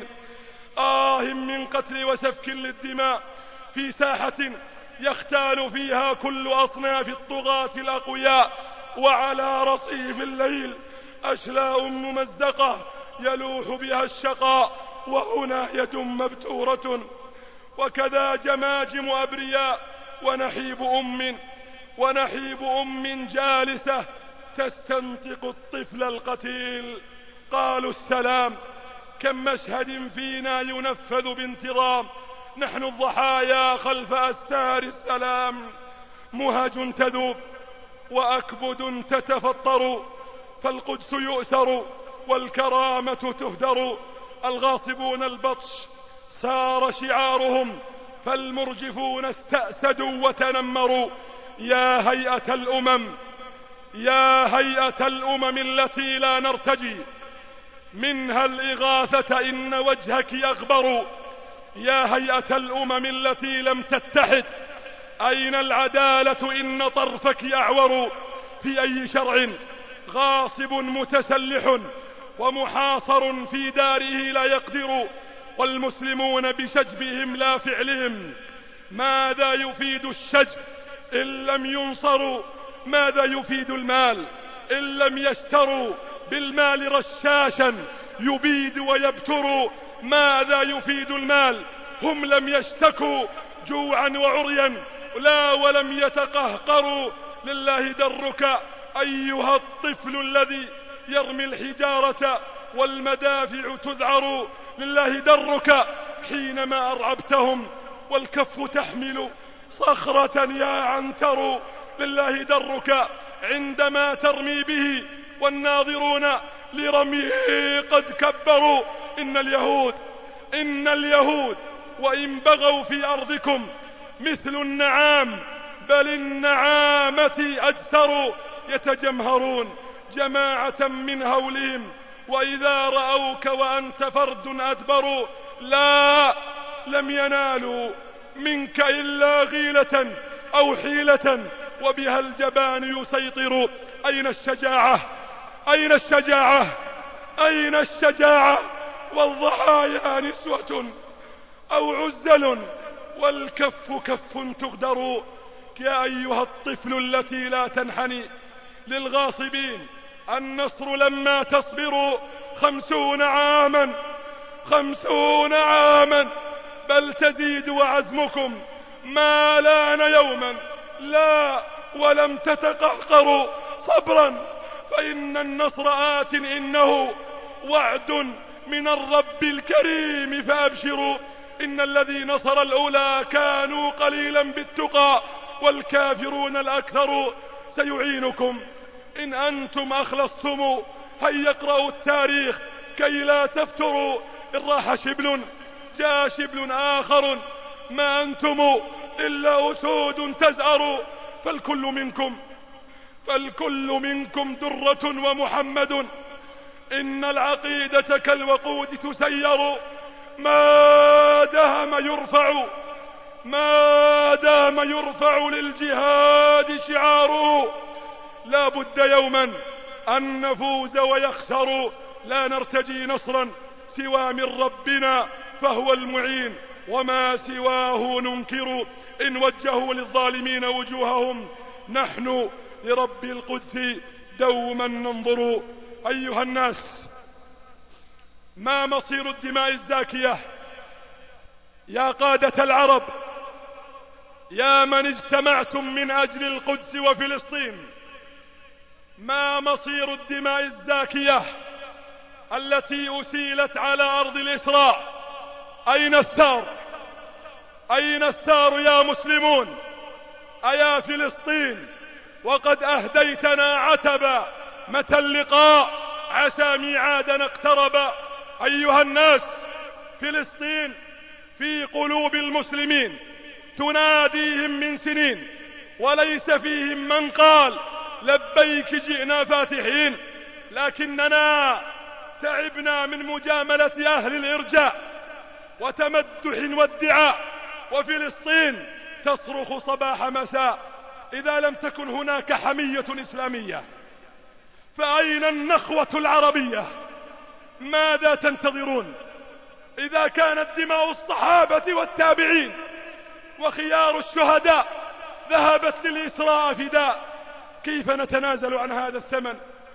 من قتل وسفك للدماء في ساحة يختال فيها كل أصناف الطغاة الأقوياء. وعلى رصيف الليل أشلاء ممزقة يلوح بها الشقاء وهناية مبتورة، وكذا جماجم أبرياء ونحيب ونحيب أم جالسة تستنطق الطفل القتيل. قالوا السلام. كم مشهد فينا ينفذ بانتظام، نحن الضحايا خلف أستار السلام. مهج تذوب وأكبد تتفطر، فالقدس يؤسر والكرامة تهدر. الغاصبون البطش سار شعارهم، فالمرجفون استأسدوا وتنمروا. يا هيئة الأمم، يا هيئة الأمم التي لا نرتجي منها الإغاثة إن وجهك أغبر. يا هيئة الأمم التي لم تتحد، أين العدالة إن طرفك أعور. في أي شرع غاصب متسلح ومحاصر في داره لا يقدر، والمسلمون بشجبهم لا فعلهم. ماذا يفيد الشجب إن لم ينصروا؟ ماذا يفيد المال إن لم يشتروا بالمال رشاشا يبيد ويبتر؟ ماذا يفيد المال هم لم يشتكوا جوعا وعريا لا ولم يتقهقروا. لله درك أيها الطفل الذي يرمي الحجارة والمدافع تذعر. لله درك حينما أرعبتهم والكف تحمل صخرة يا عنتر. لله درك عندما ترمي به والناظرون لرميه قد كبروا. إن اليهود وإن بغوا في أرضكم مثل النعام، بل النعامة أجسر. يتجمهرون جماعة من هولهم، وإذا رأوك وأنت فرد أدبروا. لا، لم ينالوا منك إلا غيلة أو حيلة وبها الجبان يسيطر. أين الشجاعة؟ أين الشجاعة؟ أين الشجاعة والضحايا نسوة أو عزل والكف كف تغدر. يا أيها الطفل التي لا تنحني للغاصبين، النصر لما تصبروا 50 عاما 50 عاما، بل تزيد وعزمكم ما لان يوما لا ولم تتقهقروا. صبرا فإن النصر آت، إنه وعد من الرب الكريم فأبشروا. إن الذي نصر الأولى كانوا قليلا بالتقى، والكافرون الأكثر سيعينكم إن أنتم أخلصتم. هيا اقرأوا التاريخ كي لا تفتروا. إن راح شبل جاء شبل آخر، ما أنتم إلا أسود تزأر. فالكل منكم درة ومحمد، إن العقيدة كالوقود تسير. ما دام يرفع للجهاد شعاره، لا بد يوما أن نفوز ويخسر. لا نرتجي نصرا سوى من ربنا فهو المعين، وما سواه ننكر. إن وجهوا للظالمين وجوههم، نحن لرب القدس دوما ننظر. أيها الناس، ما مصير الدماء الزاكية؟ يا قادة العرب، يا من اجتمعتم من أجل القدس وفلسطين، ما مصير الدماء الزاكية التي أسيلت على أرض الإسراء؟ أين الثار؟ أين الثار يا مسلمون؟ أيا فلسطين، وقد أهديتنا عتبا، متى اللقاء؟ عسى ميعادنا اقترب. أيها الناس، فلسطين في قلوب المسلمين تناديهم من سنين، وليس فيهم من قال لبيك جئنا فاتحين. لكننا تعبنا من مجاملة أهل الإرجاء وتمدح وادعاء، وفلسطين تصرخ صباح مساء. إذا لم تكن هناك حمية إسلامية، فأين النخوة العربية؟ ماذا تنتظرون؟ إذا كانت دماء الصحابة والتابعين وخيار الشهداء ذهبت للإسراء فداء، كيف نتنازل عن هذا الثمن؟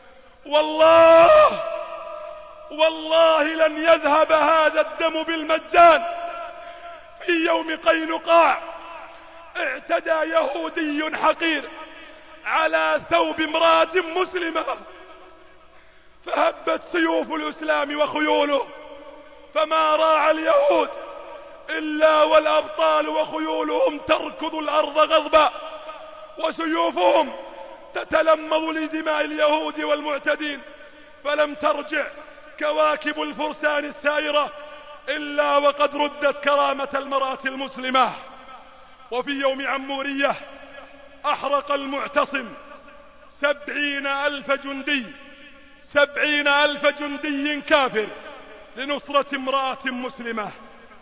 والله لن يذهب هذا الدم بالمجان. في يوم قينقاع اعتدى يهودي حقير على ثوب امرأة مسلمة، فهبت سيوف الإسلام وخيوله، فما راعى اليهود إلا والأبطال وخيولهم تركض الأرض غضبا، وسيوفهم تتلمض لدماء اليهود والمعتدين، فلم ترجع كواكب الفرسان الثائرة إلا وقد ردت كرامة المرأة المسلمة. وفي يوم عمورية أحرق المعتصم 70,000 جندي، 70,000 جندي كافر لنصرة امرأة مسلمة.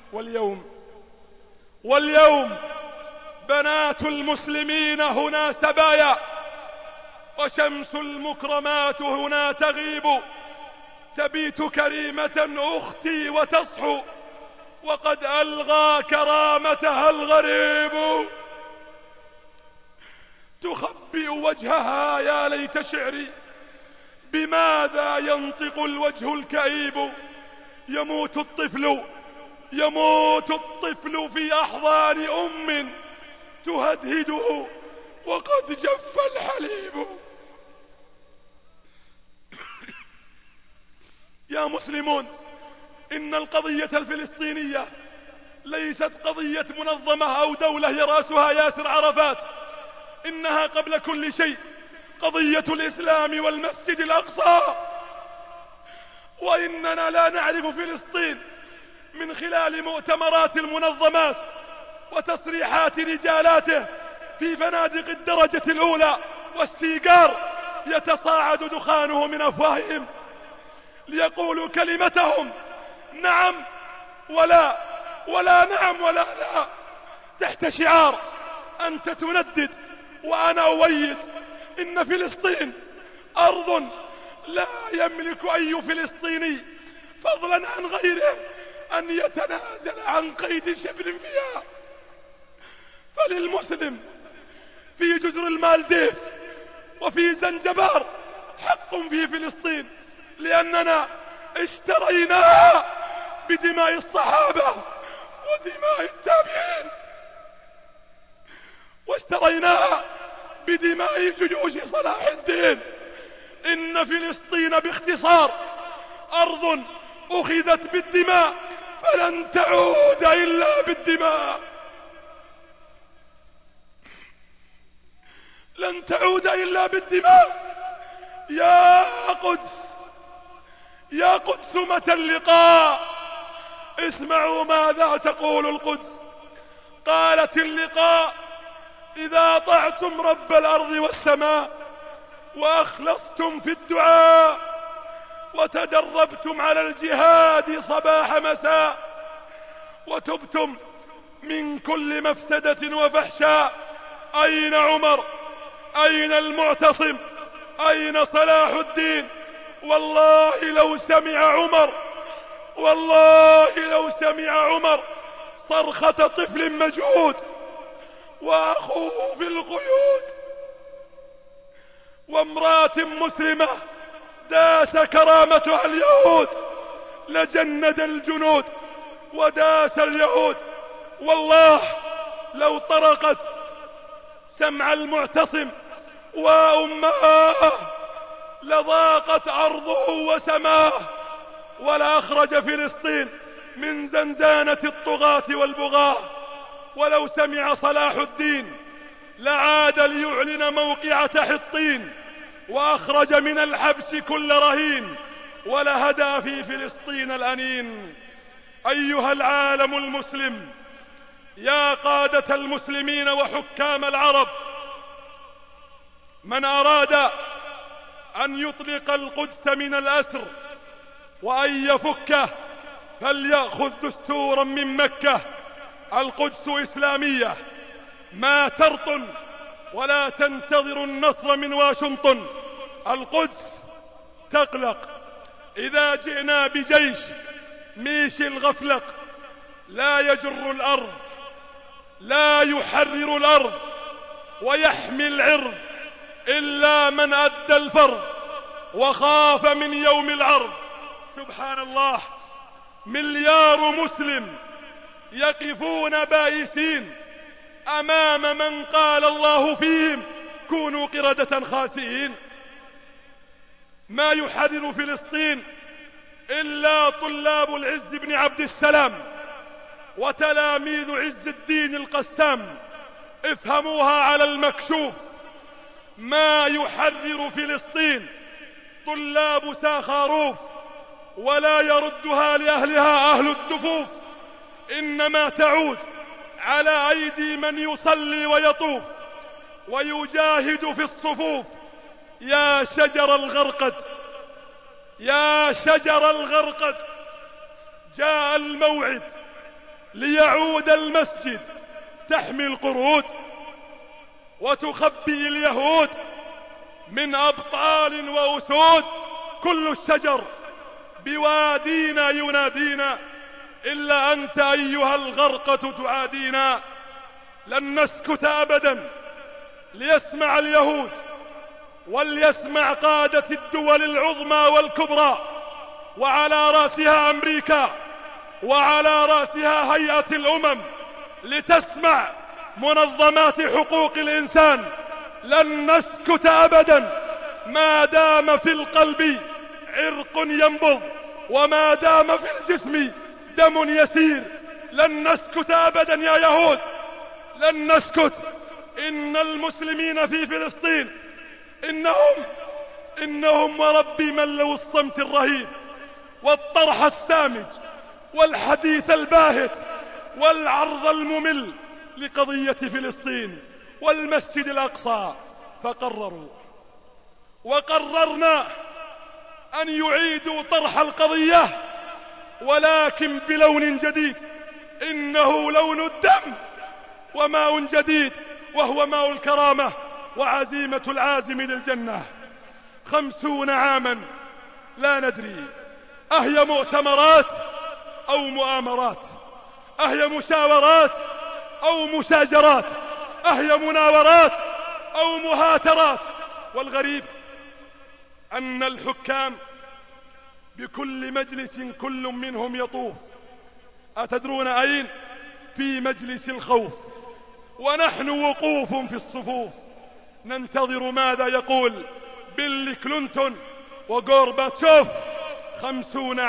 واليوم بنات المسلمين هنا سبايا، وشمس المكرمات هنا تغيب، تبيت كريمة أختي وتصحو، وقد ألغى كرامتها الغريب. تخبئ وجهها يا ليت شعري، بماذا ينطق الوجه الكئيب؟ يموت الطفل في أحضان أم تهدهده وقد جف الحليب. يا مسلمون، إن القضية الفلسطينية ليست قضية منظمة أو دولة يرأسها ياسر عرفات، إنها قبل كل شيء قضية الإسلام والمسجد الأقصى. وإننا لا نعرف فلسطين من خلال مؤتمرات المنظمات وتصريحات رجالاته في فنادق الدرجة الأولى والسيجار يتصاعد دخانه من أفواههم ليقولوا كلمتهم نعم ولا، ولا نعم ولا لا، تحت شعار أنت تندد وأنا أؤيد. إن فلسطين أرض لا يملك أي فلسطيني فضلا عن غيره أن يتنازل عن قيد شبر فيها. فللمسلم في جزر المالديف وفي زنجبار حق في فلسطين، لأننا اشتريناها بدماء الصحابة ودماء التابعين، واشتريناها بدماء جيوش صلاح الدين. إن فلسطين باختصار أرض أخذت بالدماء فلن تعود إلا بالدماء، لن تعود إلا بالدماء. يا قدس متى اللقاء؟ اسمعوا ماذا تقول القدس. قالت اللقاء: إذا طعتم رب الأرض والسماء وأخلصتم في الدعاء وتدربتم على الجهاد صباح مساء وتبتم من كل مفسدة وفحشاء، أين عمر؟ أين المعتصم؟ أين صلاح الدين؟ والله لو سمع عمر صرخة طفل مجهود وأخوه في القيود وامرأة مسلمة داس كرامتها اليهود لجند الجنود وداس اليهود. والله لو طرقت سمع المعتصم وأماه لضاقت أرضه وسماه، ولا أخرج فلسطين من زنزانة الطغاة والبغاة. ولو سمع صلاح الدين لعاد ليعلن موقعة حطين وأخرج من الحبس كل رهين ولهدى في فلسطين الأنين. أيها العالم المسلم، يا قادة المسلمين وحكام العرب، من أراد أن يطلق القدس من الأسر وأن يفكه فليأخذ دستورا من مكة. القدس إسلامية، ما ترطن ولا تنتظر النصر من واشنطن. القدس تقلق. إذا جئنا بجيش ميشي الغفلق لا يجر الأرض، لا يحرر الأرض ويحمي العرض إلا من أدى الفرض وخاف من يوم العرض. سبحان الله، مليار مسلم يقفون بائسين أمام من قال الله فيهم كونوا قردة خاسئين. ما يحرر فلسطين إلا طلاب العز بن عبد السلام وتلاميذ عز الدين القسام. افهموها على المكشوف. ما يحرر فلسطين طلاب ساخاروف ولا يردها لأهلها أهل الدفوف، إنما تعود على أيدي من يصلي ويطوف ويجاهد في الصفوف. يا شجر الغرقد، يا شجر الغرقد، جاء الموعد ليعود المسجد تحمي القرود وتخبي اليهود من أبطال وأسود. كل الشجر بوادينا ينادينا، إلا أنت أيها الغرقة تعادينا. لن نسكت أبدا ليسمع اليهود وليسمع قادة الدول العظمى والكبرى، وعلى رأسها أمريكا وعلى رأسها هيئة الأمم، لتسمع منظمات حقوق الإنسان. لن نسكت أبدا ما دام في القلب عرق ينبض وما دام في الجسم دم يسير. لن نسكت أبدا يا يهود، لن نسكت. إن المسلمين في فلسطين إنهم وربي ملوا الصمت الرهيب والطرح السامج والحديث الباهت والعرض الممل لقضية فلسطين والمسجد الأقصى، فقرروا وقررنا أن يعيدوا طرح القضية، ولكن بلون جديد. إنه لون الدم وماء جديد، وهو ماء الكرامة وعزيمة العازم للجنة. 50 عاما لا ندري أهي مؤتمرات أو مؤامرات، أهي مشاورات أو مشاجرات، أهي مناورات أو مهاترات. والغريب أن الحكام بكل مجلس كل منهم يطوف. أتدرون أين؟ في مجلس الخوف، ونحن وقوف في الصفوف ننتظر ماذا يقول بيل كلينتون وغورباتشوف. 50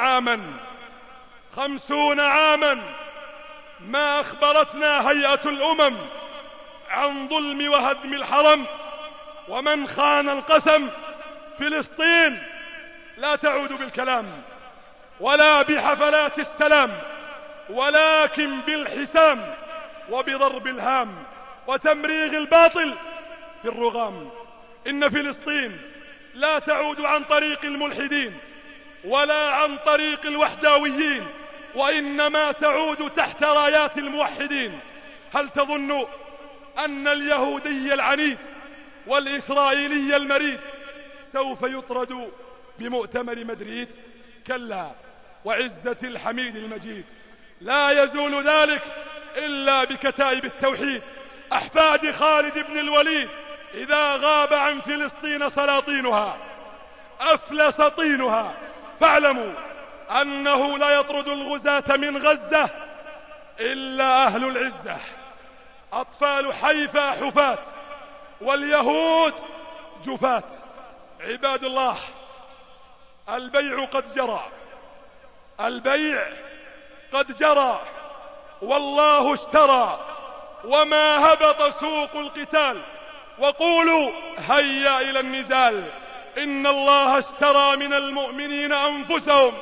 عاما ما أخبرتنا هيئة الأمم عن ظلم وهدم الحرم ومن خان القسم. فلسطين لا تعود بالكلام ولا بحفلات السلام، ولكن بالحسام وبضرب الهام وتمريغ الباطل في الرغام. إن فلسطين لا تعود عن طريق الملحدين ولا عن طريق الوحداويين، وإنما تعود تحت رايات الموحدين. هل تظن أن اليهودي العنيد والإسرائيلي المريد سوف يطرد بمؤتمر مدريد؟ كلا، وعزة الحميد المجيد لا يزول ذلك إلا بكتائب التوحيد. أحفاد خالد بن الوليد إذا غاب عن فلسطين سلاطينها أفلس طينها، فاعلموا أنه لا يطرد الغزاة من غزة إلا أهل العزة. أطفال حيفا حفاة واليهود جفاة. عباد الله، البيع قد جرى، البيع قد جرى، والله اشترى، وما هبط سوق القتال. وقولوا هيا إلى النزال. إن الله اشترى من المؤمنين أنفسهم،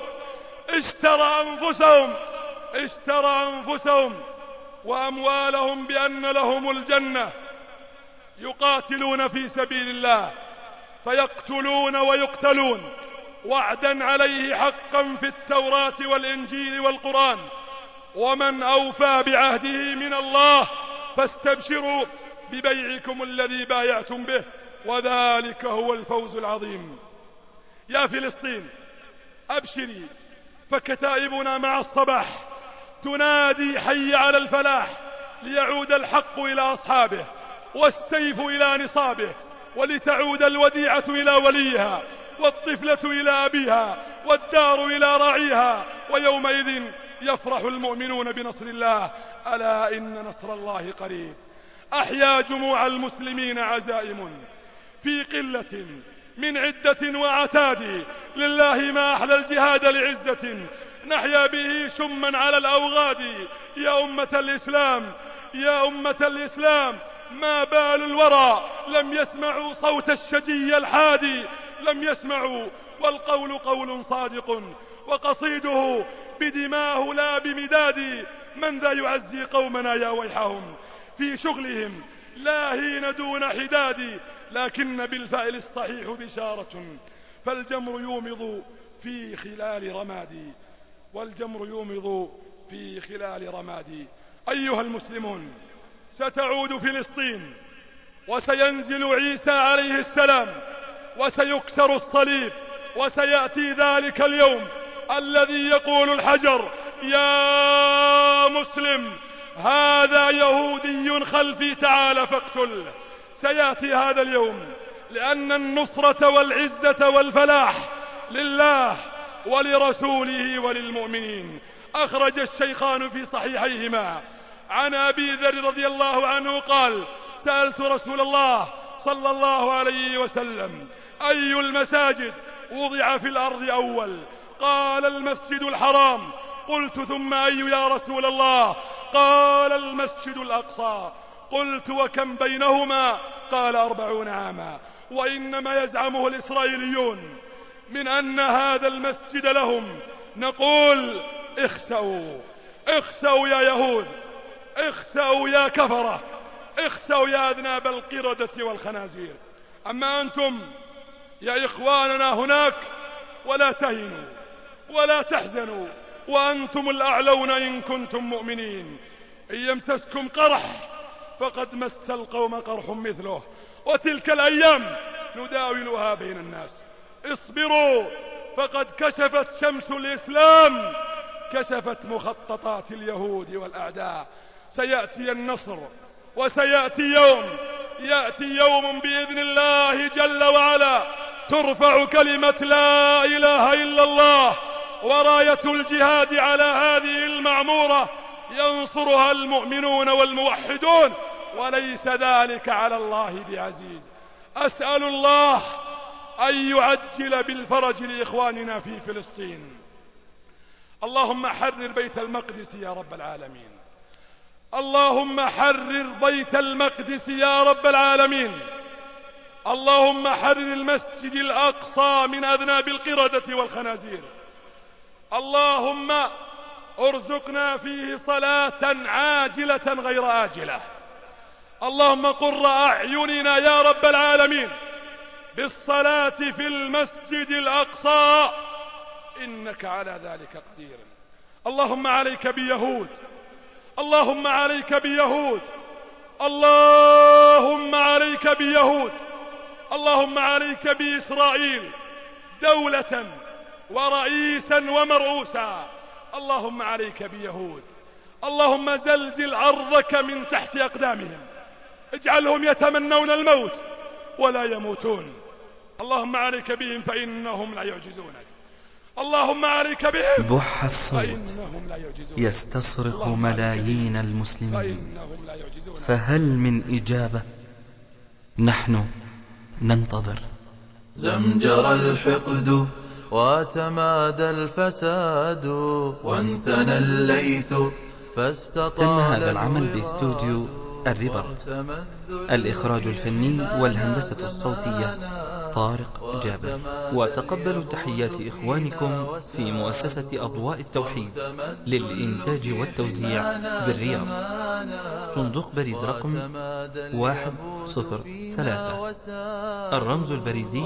اشترى أنفسهم وأموالهم بأن لهم الجنة، يقاتلون في سبيل الله فيقتلون ويقتلون، وعدا عليه حقا في التوراة والإنجيل والقرآن. ومن أوفى بعهده من الله فاستبشروا ببيعكم الذي بايعتم به، وذلك هو الفوز العظيم. يا فلسطين أبشري، فكتائبنا مع الصباح تنادي حي على الفلاح، ليعود الحق إلى أصحابه والسيف إلى نصابه، ولتعود الوديعة إلى وليها والطفلة إلى أبيها والدار إلى راعيها، ويومئذ يفرح المؤمنون بنصر الله. ألا إن نصر الله قريب، أحيا جموع المسلمين عزائم في قلة من عدة وعتاد، لله ما أحلى الجهاد لعزة نحيا به شما على الأوغاد. يا أمة الإسلام يا أمة الإسلام، ما بال الورى لم يسمعوا صوت الشجي الحادي، لم يسمعوا والقول قول صادق وقصيده بدماه لا بمداد. من ذا يعزي قومنا يا ويحهم في شغلهم لاهين دون حداد، لكن بالفعل الصحيح بشارة فالجمر يومض في خلال رمادي، والجمر يومض في خلال رمادي. أيها المسلمون، ستعود فلسطين وسينزل عيسى عليه السلام وسيكسر الصليب، وسيأتي ذلك اليوم الذي يقول الحجر يا مسلم هذا يهودي خلفي تعال فاقتله. سيأتي هذا اليوم لأن النصرة والعزة والفلاح لله ولرسوله وللمؤمنين. أخرج الشيخان في صحيحيهما عن أبي ذر رضي الله عنه قال: سألت رسول الله صلى الله عليه وسلم أي المساجد وضع في الأرض أول؟ قال: المسجد الحرام. قلت: ثم أي يا رسول الله؟ قال: المسجد الأقصى. قلت: وكم بينهما؟ قال: 40 عاما. وإنما يزعمه الإسرائيليون من أن هذا المسجد لهم. نقول: اخسأوا اخسأوا يا يهود، اخسأوا يا كفرة، اخسأوا يا أذناب القردة والخنازير. أما أنتم يا إخواننا هناك ولا تهنوا ولا تحزنوا وأنتم الأعلون إن كنتم مؤمنين. إن يمسسكم قرح فقد مس القوم قرح مثله، وتلك الأيام نداولها بين الناس. اصبروا فقد كشفت شمس الإسلام، كشفت مخططات اليهود والأعداء. سيأتي النصر وسيأتي يأتي يوم بإذن الله جل وعلا ترفع كلمة لا إله إلا الله وراية الجهاد على هذه المعمورة، ينصرها المؤمنون والموحدون، وليس ذلك على الله بعزيز. أسأل الله أن يعجل بالفرج لإخواننا في فلسطين. اللهم حرر بيت المقدس يا رب العالمين، اللهم حرر بيت المقدس يا رب العالمين، اللهم حرر المسجد الأقصى من أذناب القردة والخنازير. اللهم ارزقنا فيه صلاة عاجلة غير آجلة. اللهم قر أعيننا يا رب العالمين بالصلاة في المسجد الأقصى، إنك على ذلك قدير. اللهم عليك بيهود، اللهم عليك بيهود، اللهم عليك بيهود، اللهم عليك بإسرائيل دولة ورئيسا ومرؤوسا. اللهم عليك بيهود، اللهم زلزل أرضك من تحت أقدامهم، اجعلهم يتمنون الموت ولا يموتون. اللهم عليك بهم فإنهم لا يعجزونك، اللهم عليك بهم بح الصوت يستصرخ ملايين المسلمين، فهل من إجابة؟ نحن ننتظر. زمجر الحقد وتمادى الفساد وانثنى الليث فاستطال. تم هذا العمل باستوديو الرباط. الإخراج الفني والهندسة الصوتية طارق جابر. وتقبلوا تحيات إخوانكم في مؤسسة أضواء التوحيد للإنتاج والتوزيع بالرياض. صندوق بريد رقم 103، الرمز البريدي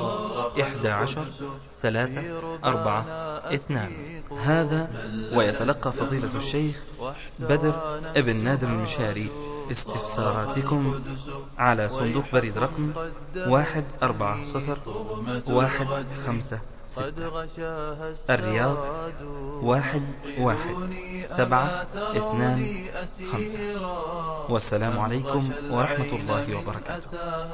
11342. هذا ويتلقى فضيلة الشيخ بدر ابن نادر المشاري استفساراتكم على صندوق بريد رقم 140156، الرياض 11725. والسلام عليكم ورحمة الله وبركاته.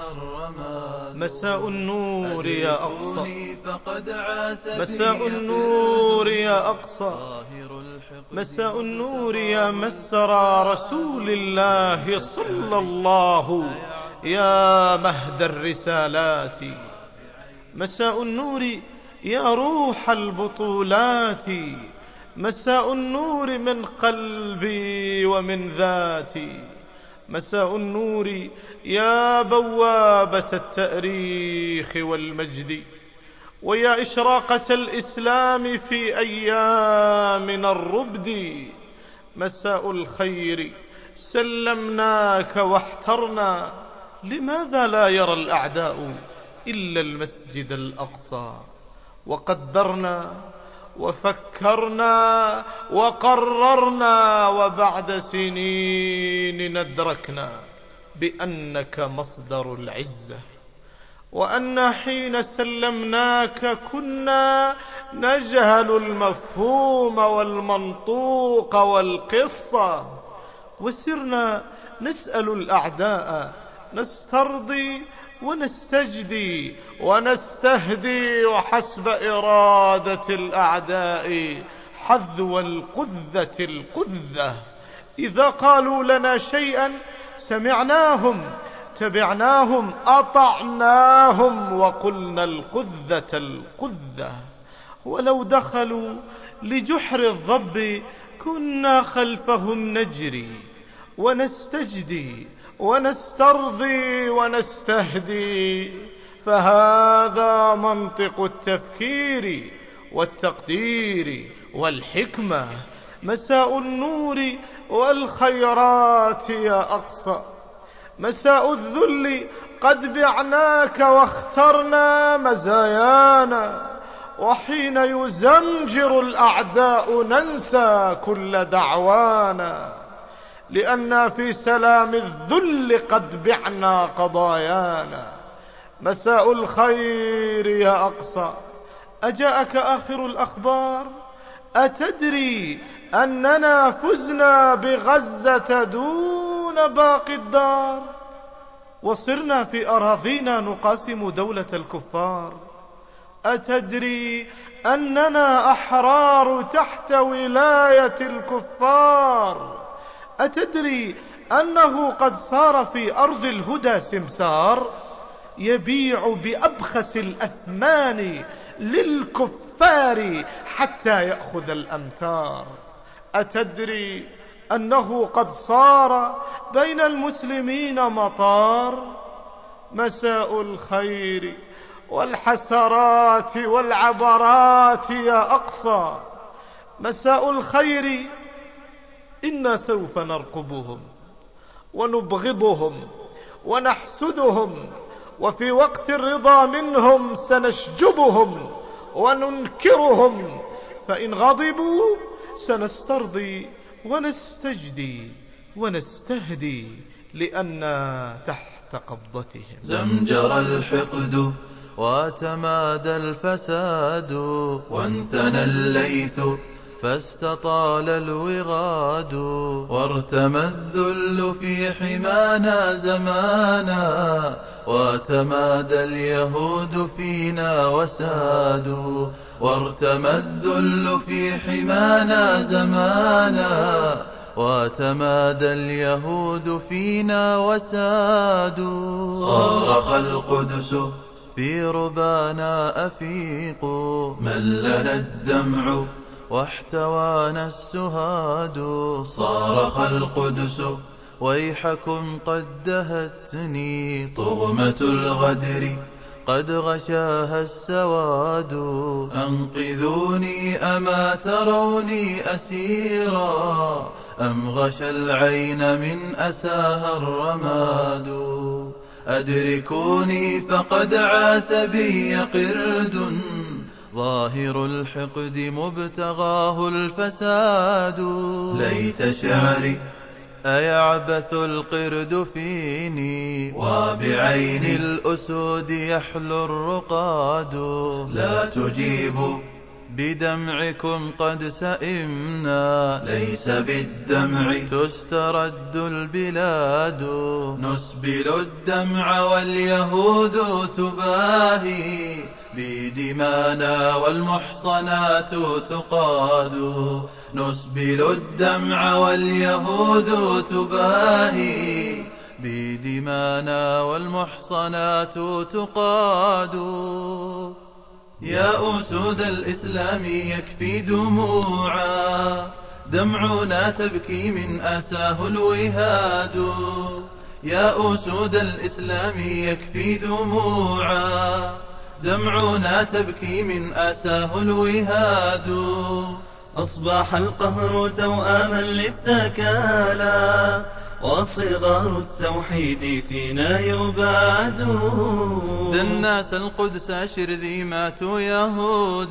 مساء النور يا أقصى، مساء النور يا أقصى، مساء النور يا مسرى رسول الله صلى الله يا مهد الرسالات. مساء النور يا روح البطولات، مساء النور من قلبي ومن ذاتي. مساء النور يا بوابة التأريخ والمجد، ويا إشراقة الإسلام في أيامنا الربد. مساء الخير سلمناك واحترنا، لماذا لا يرى الأعداء إلا المسجد الأقصى؟ وقدرنا وفكرنا وقررنا، وبعد سنين ندركنا بأنك مصدر العزة، وأن حين سلمناك كنا نجهل المفهوم والمنطوق والقصة، وسرنا نسأل الأعداء نسترضي ونستجدي ونستهدي، وحسب إرادة الأعداء حذو القذة القذة. إذا قالوا لنا شيئا سمعناهم، تبعناهم، أطعناهم، وقلنا القذة القذة. ولو دخلوا لجحر الضب كنا خلفهم نجري ونستجدي ونسترضي ونستهدي. فهذا منطق التفكير والتقدير والحكمة. مساء النور والخيرات يا أقصى، مساء الذل قد بعناك واخترنا مزايانا، وحين يزمجر الأعداء ننسى كل دعوانا، لأننا في سلام الذل قد بعنا قضايانا. مساء الخير يا أقصى، أجاءك آخر الأخبار؟ أتدري أننا فزنا بغزة دون باقي الدار، وصرنا في أراضينا نقاسم دولة الكفار؟ أتدري أننا أحرار تحت ولاية الكفار؟ أتدري أنه قد صار في أرض الهدى سمسار يبيع بأبخس الأثمان للكفار حتى يأخذ الأمتار؟ أتدري أنه قد صار بين المسلمين مطار؟ مساء الخير والحسرات والعبرات يا أقصى، مساء الخير. إنا سوف نرقبهم ونبغضهم ونحسدهم، وفي وقت الرضا منهم سنشجبهم وننكرهم، فإن غضبوا سنسترضي ونستجدي ونستهدي، لأننا تحت قبضتهم. زمجر الحقد وتمادى الفساد، وانثنى الليث فاستطال الوغاد، وارتمى الذل في حمانا زمانا، وتمادى اليهود فينا وسادوا. وارتمى الذل في حمانا زمانا، وتمادى اليهود فينا وسادوا. صارخ القدس في ربانا أفيق، ملنا الدمع واحتوانا السهاد. صارخ القدس ويحكم قد دهتني، طغمة الغدر قد غشاها السواد. أنقذوني أما تروني أسيرا، أم غشى العين من أساها الرماد. أدركوني فقد عاث بي قرد، ظاهر الحقد مبتغاه الفساد. ليت شعري أيعبث القرد فيني، وبعين الأسود يحلو الرقاد. لا تجيبوا بدمعكم قد سئمنا، ليس بالدمع تسترد البلاد. نسبل الدمع واليهود تباهي، بدمانا والمحصنات تقاد. نسبل الدمع واليهود تباهي بدمانا والمحصنات تقاد. يا أسود الإسلام يكفي دموعا دمعنا تبكي من أساه الوهاد. يا أسود الإسلام يكفي دموعا دمعنا تبكي من أساه الوهاد. أصبح القهر توأما للثكالى وصغار التوحيد فينا يباد. دناس القدس شرذيمات يهود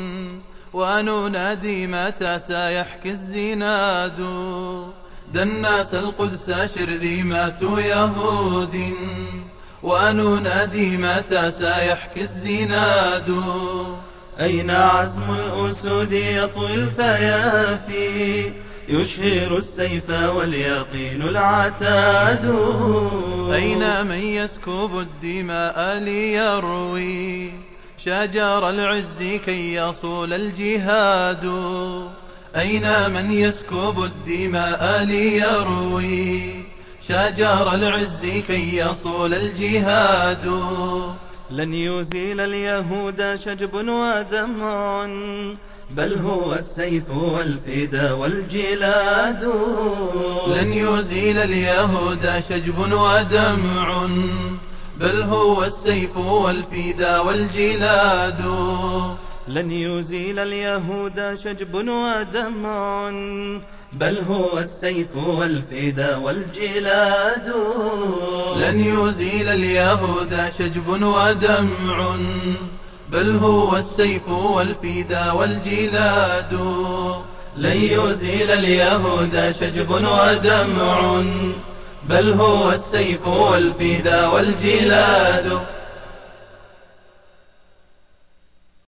وننادي متى سيحكي الزناد. دناس القدس شرذيمات يهود وننادي متى سيحكي الزناد. أين عزم الأسود يطوي الفيافي يشهر السيف واليقين العتاد. أين من يسكب الدماء ليروي شجر العز كي يصول الجهاد. أين من يسكب الدماء ليروي شجر العز كي يصول الجهاد. لن يزيل اليهود شجب ودمع بل هو السيف والفدا والجلاد. لن يزيل اليهود شجب ودمع بل هو السيف والفدا والجلاد. لن يزيل اليهود شجب ودمع بل هو السيف والفدا والجلاد. لن يزيل اليهود شجب ودمع بل هو السيف والفدا والجلاد. لن يزيل اليهود شجب ودمع بل هو السيف والفدا والجلاد.